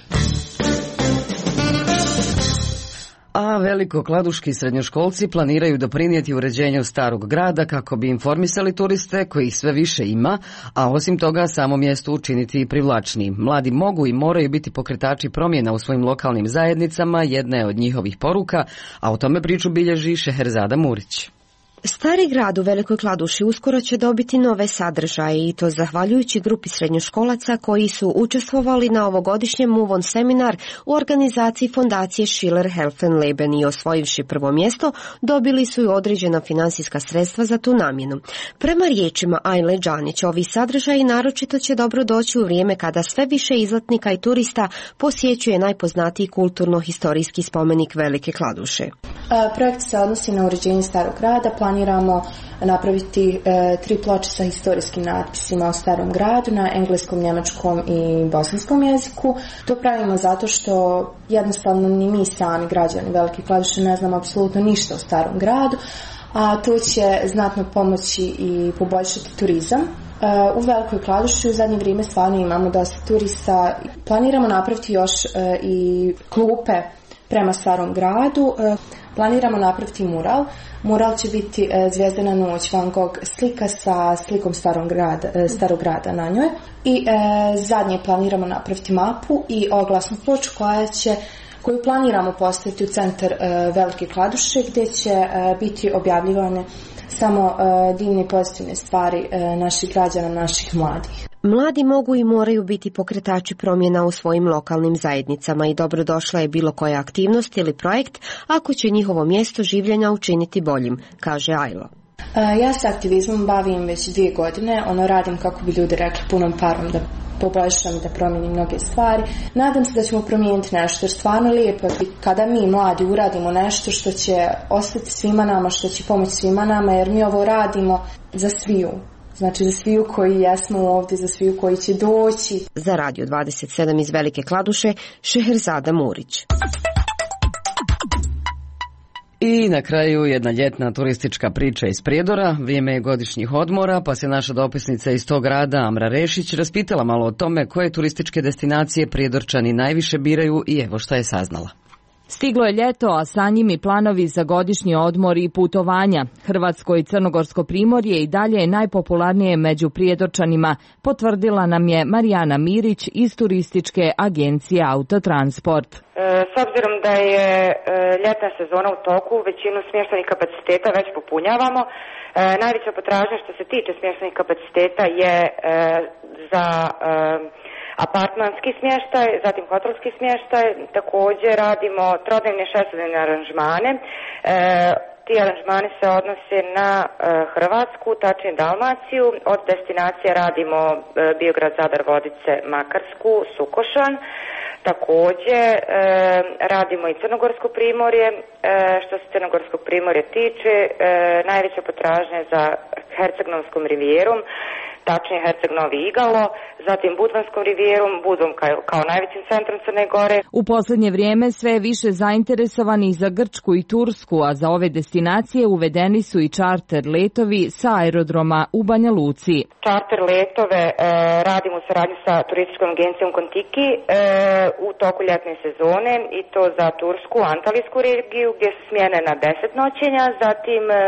Speaker 1: A velikokladuški srednjoškolci planiraju doprinijeti uređenju starog grada kako bi informisali turiste kojih sve više ima, a osim toga samo mjesto učiniti i privlačnijim. Mladi mogu i moraju biti pokretači promjena u svojim lokalnim zajednicama, jedna je od njihovih poruka, a o tome priču bilježi Šeherzada Murić.
Speaker 25: Stari grad u Velikoj Kladuši uskoro će dobiti nove sadržaje i to zahvaljujući grupi srednjoškolaca koji su učestvovali na ovogodišnjem Move On seminar u organizaciji fondacije Schiller Helfenleben i osvojivši prvo mjesto dobili su i određena financijska sredstva za tu namjenu. Prema riječima Ajle Đanić, ovi sadržaji naročito će dobro doći u vrijeme kada sve više izletnika i turista posjećuje najpoznatiji kulturno-historijski spomenik Velike Kladuše.
Speaker 26: Projekt se odnosi na uređenje starog grada. Planiramo napraviti e, tri ploče sa historijskim natpisima o starom gradu na engleskom, njemačkom i bosanskom jeziku. To pravimo zato što jednostavno ni mi sami građani Velike Kladuše ne znamo apsolutno ništa o starom gradu, a to će znatno pomoći i poboljšati turizam. U Velikoj Kladuši u zadnje vrijeme stvarno imamo dosta turista. Planiramo napraviti još e, i klupe prema starom gradu. E, planiramo napraviti mural. Mural će biti e, Zvijezdana noć, Van Gogh, slika sa slikom starog grada, e, starog grada na njoj. I e, zadnje planiramo napraviti mapu i oglasnu ploču koja će koju planiramo postaviti u centar e, Velike Kladuše, gdje će e, biti objavljivane samo e, divne i pozitivne stvari e, naših građana, naših mladih.
Speaker 25: Mladi mogu i moraju biti pokretači promjena u svojim lokalnim zajednicama i dobrodošla je bilo koja aktivnost ili projekt ako će njihovo mjesto življenja učiniti boljim, kaže Ajlo.
Speaker 26: Ja se aktivizmom bavim već dvije godine, ono radim kako bi ljudi rekli punom parom da poboljšam i da promijenim mnoge stvari. Nadam se da ćemo promijeniti nešto jer stvarno lijepo kada mi mladi uradimo nešto što će ostati svima nama, što će pomoći svima nama jer mi ovo radimo za sviju. Znači za sviju koji jesmo ovdje, za sviju koji će doći.
Speaker 25: Za Radio dvadeset sedam iz Velike Kladuše, Šeherzada Murić.
Speaker 1: I na kraju jedna ljetna turistička priča iz Prijedora. Vrijeme je godišnjih odmora, pa se naša dopisnica iz tog grada, Amra Rešić, raspitala malo o tome koje turističke destinacije Prijedorčani najviše biraju i evo šta je saznala.
Speaker 27: Stiglo je ljeto, a sa njim i planovi za godišnji odmor i putovanja. Hrvatsko i crnogorsko primorje i dalje je najpopularnije među Prijedorčanima, potvrdila nam je Marijana Mirić iz turističke agencije Autotransport.
Speaker 28: E, s obzirom da je e, ljetna sezona u toku, većinu smještajnih kapaciteta već popunjavamo. E, najveća potražnja što se tiče smještajnih kapaciteta je e, za e, apartmanski smještaj, zatim hotelski smještaj, također radimo trodnevne, šestodnevne aranžmane. E, ti aranžmani se odnose na e, Hrvatsku, tačnije Dalmaciju. Od destinacije radimo e, Biograd, Zadar, Vodice, Makarsku, Sukošan. Također e, radimo i Crnogorsko primorje. E, što se Crnogorskog primorja tiče, e, najveća potražnja je za Herceg-Novskom rivijerom, tačnije Herceg Novi Igalo, zatim Budvanskom rivijerom, Budvom kao, kao najvećim centrom Crne Gore.
Speaker 27: U posljednje vrijeme sve je više zainteresovani za Grčku i Tursku, a za ove destinacije uvedeni su i čarter letovi sa aerodroma u Banja Luci.
Speaker 28: Čarter letove e, radimo u saradnji sa turističkom agencijom Kontiki e, u toku ljetne sezone, i to za Tursku, Antalijsku regiju gdje su smjene na deset noćenja, zatim e,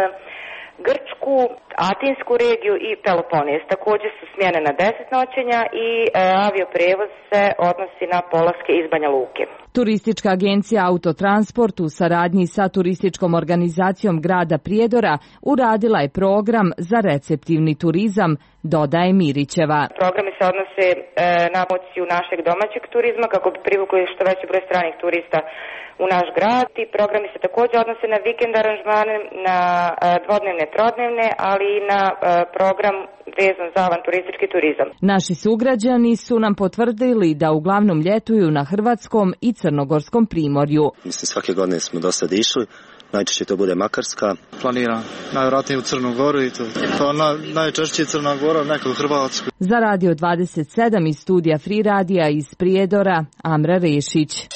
Speaker 28: Grčku, Atinsku regiju i Peloponez. Također su smjene na deset noćenja i e, avioprevoz se odnosi na polaske iz Banja Luke.
Speaker 27: Turistička agencija Autotransport u saradnji sa turističkom organizacijom grada Prijedora uradila je program za receptivni turizam, dodaje Mirićeva.
Speaker 28: Programi se odnose e, na promociju našeg domaćeg turizma kako bi privukli što veći broj stranih turista u naš grad. Ti programi se također odnose na vikend aranžmane, na e, dvodnevne, trodnevne, ali i na e, program vezan za avanturistički turizam.
Speaker 27: Naši sugrađani su nam potvrdili da uglavnom ljetuju na hrvatskom i crnogorskom primorju.
Speaker 2: Mislim, svake godine smo dosta išli. Najčešće to bude Makarska.
Speaker 7: Planiram najvjerojatnije u Crnu Goru i to. To na, najčešće Crna Gora, nekad u Hrvatsku.
Speaker 27: Za Radio dvadeset sedam iz studija Free Radija iz Prijedora, Amra Rešić.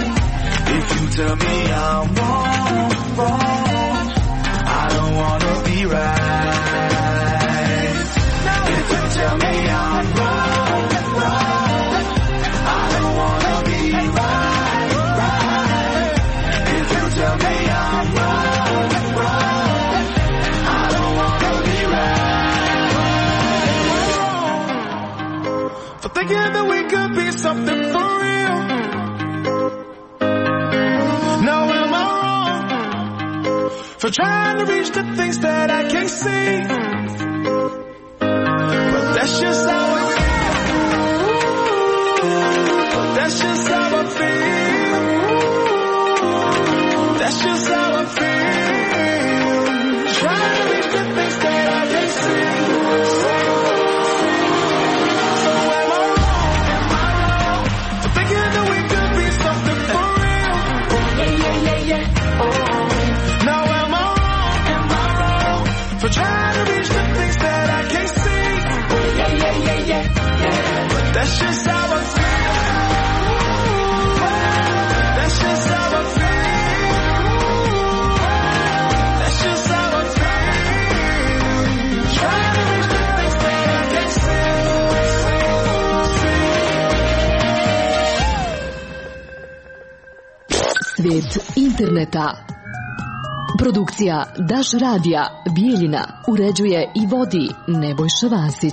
Speaker 8: Tell me I'm wrong, wrong. I don't wanna be for trying to reach the things that I can't see. But that's just how I feel. That's just how I feel. That's just how I feel. Trying to reach the things that I can't see. So am I wrong? Am I wrong for thinking that we could be something for real? Yeah, yeah, yeah, yeah. Oh. Now am I wrong? Am I wrong for trying to reach the things that I can't see? Yeah, yeah, yeah, yeah, yeah. But that's just how I feel. That's just how I feel. That's just how I feel. Trying to reach the things that I can't see.
Speaker 3: Svijet interneta. Produkcija Daš radija Bijeljina uređuje i vodi Nebojša Vasić.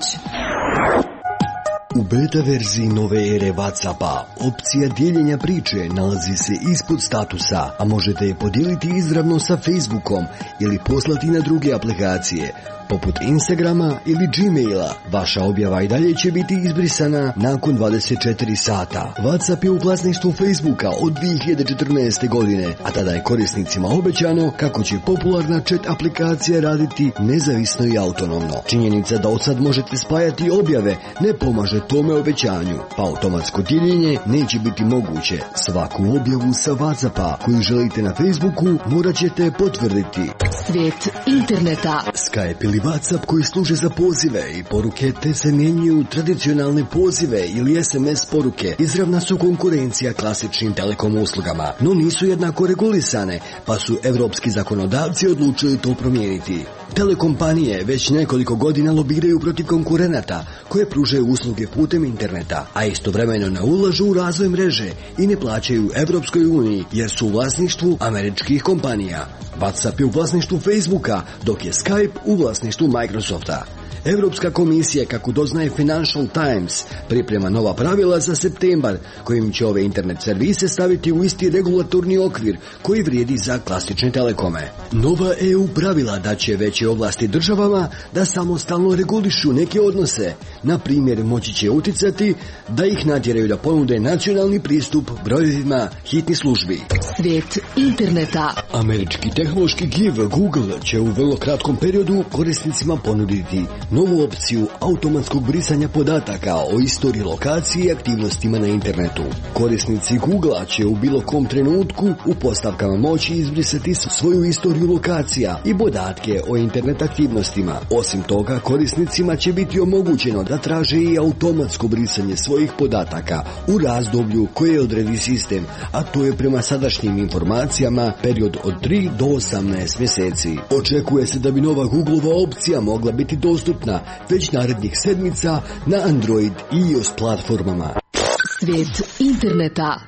Speaker 10: U beta verziji nove ere WhatsAppa opcija dijeljenja priče nalazi se ispod statusa, a možete je podijeliti izravno sa Facebookom ili poslati na druge aplikacije, poput Instagrama ili Gmaila. Vaša objava i dalje će biti izbrisana nakon dvadeset četiri sata. WhatsApp je u vlasništvu Facebooka od dvije hiljade četrnaeste. godine, a tada je korisnicima obećano kako će popularna chat aplikacija raditi nezavisno i autonomno. Činjenica da od sad možete spajati objave ne pomaže tome obećanju, pa automatsko dijeljenje neće biti moguće. Svaku objavu sa WhatsAppa koju želite na Facebooku morat ćete potvrditi.
Speaker 3: Svijet interneta.
Speaker 10: Skype ili WhatsApp koji služe za pozive i poruke te zamjenjuju tradicionalne pozive ili es em es poruke izravna su konkurencija klasičnim telekom uslugama, no nisu jednako regulisane, pa su evropski zakonodavci odlučili to promijeniti. Telekompanije već nekoliko godina lobiraju protiv konkurenata koje pružaju usluge putem interneta, a istovremeno ne ulažu u razvoj mreže i ne plaćaju Evropskoj uniji jer su u vlasništvu američkih kompanija. WhatsApp je u vlasništvu Facebooka, dok je Skype u vlasništvu Microsofta. Europska komisija, kako doznaje Financial Times, priprema nova pravila za septembar, kojim će ove internet servise staviti u isti regulatorni okvir koji vrijedi za klasične telekome. Nova E U pravila daće veće ovlasti državama da samostalno regulišu neke odnose. Na primjer, moći će uticati da ih natjeraju da ponude nacionalni pristup brojevima hitnih službi.
Speaker 3: Svijet interneta.
Speaker 10: Američki tehnološki giv Google će u vrlo kratkom periodu korisnicima ponuditi novu opciju automatskog brisanja podataka o istoriji lokacije i aktivnostima na internetu. Korisnici Googlea će u bilo kom trenutku u postavkama moći izbrisati svoju istoriju lokacija i podatke o internet aktivnostima. Osim toga, korisnicima će biti omogućeno da traže i automatsko brisanje svojih podataka u razdoblju koje odredi sistem, a to je prema sadašnjim informacijama period od tri do osamnaest mjeseci. Očekuje se da bi nova Googleova opcija mogla biti dostupna već narednih sedmica na Android i iOS platformama.
Speaker 3: Svijet interneta.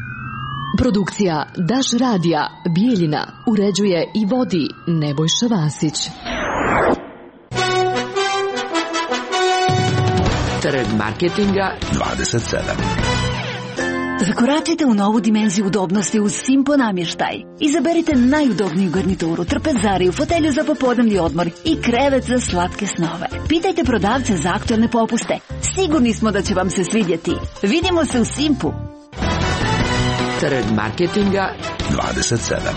Speaker 3: Produkcija Daš radija Bijeljina uređuje i vodi Nebojša Vasić.
Speaker 11: Trg marketinga dvadeset sedam.
Speaker 12: Zakoračite u novu dimenziju udobnosti uz Simpo namještaj. Izaberite najudobniju garnituru, trpezariju, fotelju za popodnevni odmor i krevet za slatke snove. Pitajte prodavce za aktualne popuste. Sigurni smo da će vam se svidjeti. Vidimo se u Simpu.
Speaker 11: Trg marketinga dvadeset sedam.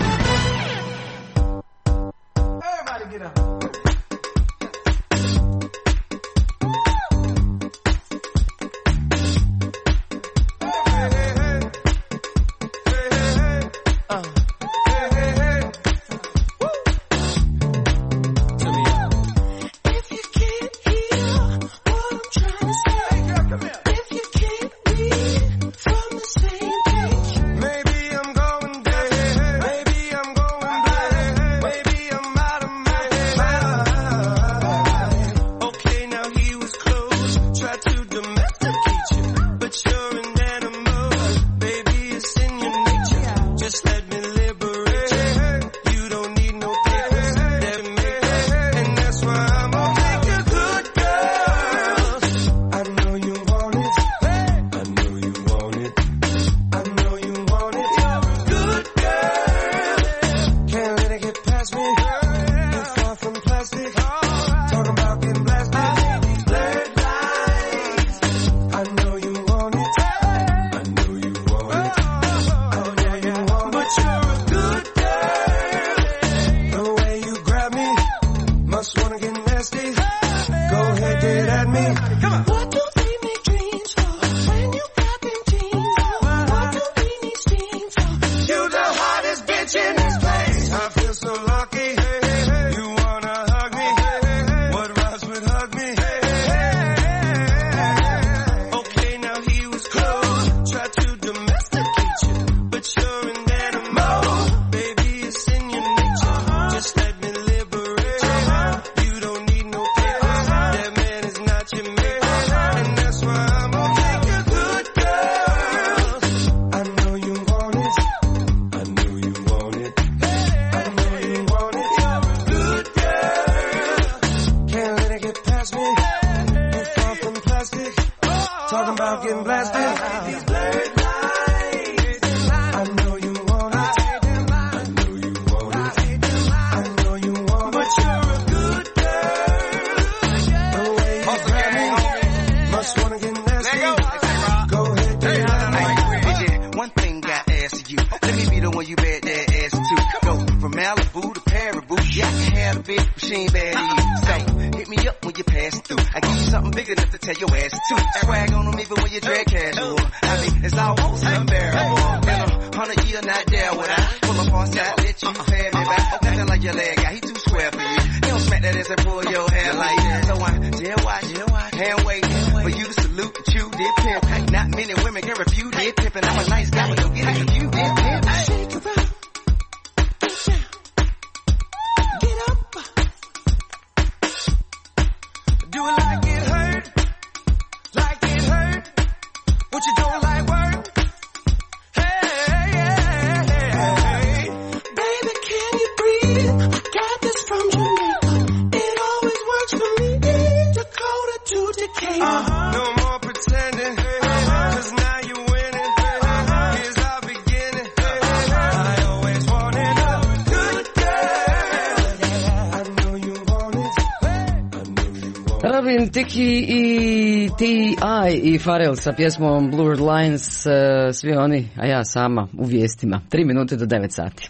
Speaker 8: Maybe
Speaker 13: Must wanna get nasty. Go ahead, get at me. Come on. What do we make dreams for? When you got them jeans on. What do we need steam for? You the hottest bitch in this place. I feel so lucky. Hey, hey, hey. You wanna hug me? Hey, hey, hey. What rhymes with hug me? Hey, hey, hey. Okay, now he was close. Try to domesticate you, but you're an animal. Baby, it's in your nature. Just let me liberate you. You don't need no papers. That man is not your mate. And that's why I'm gonna take your good girls. I know you want it. I know you want it. I know you want it. You're a good girl. Can't let it get past me. You fall from plastic. Talking about getting blasted. These blurred lights. I know you want it. I know you want it. I know you want it. But you're a good girl. The way you grab me. Must wanna get nasty. Go ahead, get at me.
Speaker 14: One thing got ass to you. Let me be the one you bet that ass to. Go from Malibu to Paribu. Yeah, I can have a bitch, but she ain't bad to you. So hit me up when you pass through. I give you something big enough to tell your ass to. Swag on them even when you drag casual. I mean, it's almost unbearable. In a hundred year, not there would I pull up on side, let you pay me back. Nothing like your leg guy, he too square for you. He don't smack that ass and pull your hair like that. So I jail watch, hand wait for you to salute and chew, did pimp. Not many women can refuse, did pimp. And I'm a nice guy, but don't get it confused, did pimp. Shake it up. Get up. Do it like it hurt. Like it hurt. What you don't like work. Hey, hey, hey, hey. Baby, can you breathe? I got this from Jamaica. It always works for me. Dakota to Decatur. Uh-huh. No more pretending. Cause now you're winning. Here's our beginning. I always wanted a good girl. I know you want it.
Speaker 1: Robin Thicke i T I i Pharrell sa pjesmom Blurred Lines, eh, svi oni, a ja sama u vijestima. Tri minute do devet sati.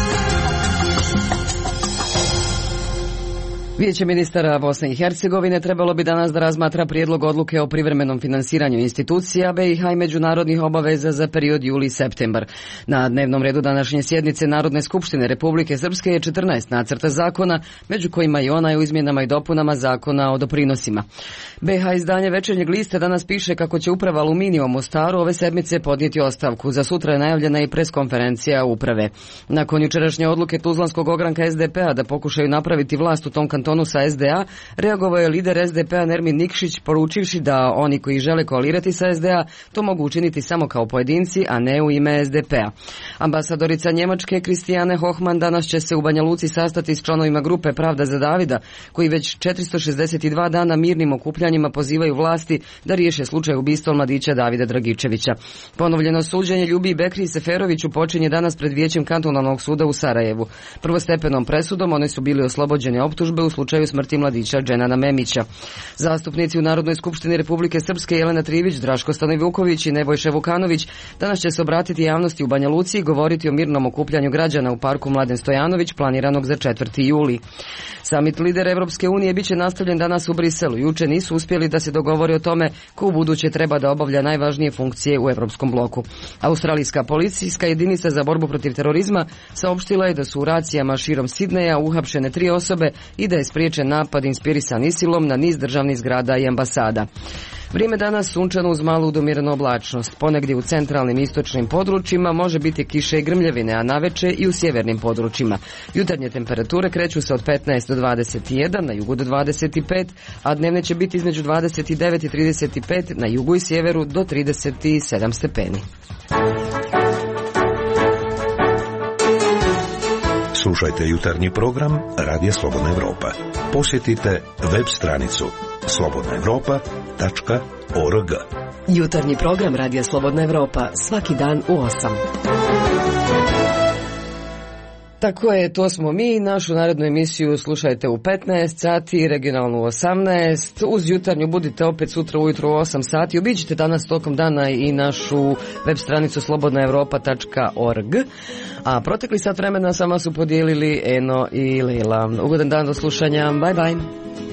Speaker 1: Vijeće ministara Bosne i Hercegovine trebalo bi danas da razmatra prijedlog odluke o privremenom finansiranju institucija B i H i međunarodnih obaveza za period juli-septembar. Na dnevnom redu današnje sjednice Narodne skupštine Republike Srpske je četrnaest nacrta zakona, među kojima i onaj o izmjenama i dopunama zakona o doprinosima. B i H izdanje Večernjeg lista danas piše kako će uprava Aluminija u Mostaru ove sedmice podnijeti ostavku. Za sutra je najavljena i preskonferencija uprave. Nakon jučerašnje odluke Tuzlanskog ogranka S D P-a da pokušaju napraviti vlast u tom kantonu sa S D A, reagovao je lider S D P-a Nermin Nikšić, poručivši da oni koji žele koalirati sa S D A to mogu učiniti samo kao pojedinci, a ne u ime S D P-a. Ambasadorica Njemačke Kristijane Hohman danas će se u Banja Luci sastati s članovima grupe Pravda za Davida, koji već četiristo šezdeset dva dana mirnim okupljanjima pozivaju vlasti da riješe slučaj ubistva mladića Davida Dragičevića. Ponovljeno suđenje Ljubiji Bekri i Seferoviću počinje danas pred vijećem kantonalnog suda u Sarajevu. Prvostepenom presudom oni su bili oslobođeni optužbe u slučaju smrti mladića Dženana Memića. Zastupnici u Narodnoj skupštini Republike Srpske Jelena Trivić, Draško Stanovuković i Nebojša Vukanović danas će se obratiti javnosti u Banja Luci i govoriti o mirnom okupljanju građana u parku Mladen Stojanović planiranog za četvrti juli. Samit lidera Evropske unije biće nastavljen danas u Briselu. Juče nisu uspjeli da se dogovore o tome ko u buduće treba da obavlja najvažnije funkcije u Evropskom bloku. Australijska policijska jedinica za borbu protiv terorizma saopštila je da su u racijama širom Sidneja uhapšene tri osobe i da je spriječen napad inspirisan Isilom na niz državnih zgrada i ambasada. Vrijeme danas sunčano uz malu udomjerenu oblačnost. Ponegdje u centralnim i istočnim područjima može biti kiše i grmljavine, a naveče i u sjevernim područjima. Jutarnje temperature kreću se od petnaest do dvadeset jedan, na jugu do dvadeset pet, a dnevne će biti između dvadeset devet i trideset pet, na jugu i sjeveru do trideset sedam stepeni.
Speaker 15: Slušajte jutarnji program Radija Slobodna Evropa. Posjetite web stranicu slobodna evropa tačka org.
Speaker 3: Jutarnji program Radija Slobodna Evropa svaki dan u osam.
Speaker 1: Tako je, to smo mi. Našu narednu emisiju slušajte u petnaest sati, regionalnu u osamnaest. Uz jutarnju budite opet sutra ujutro u osam sati. Obiđite danas tokom dana i našu web stranicu slobodna europa tačka org. A protekli sat vremena sama su podijelili Eno i Leila. Ugodan dan do slušanja. Bye bye.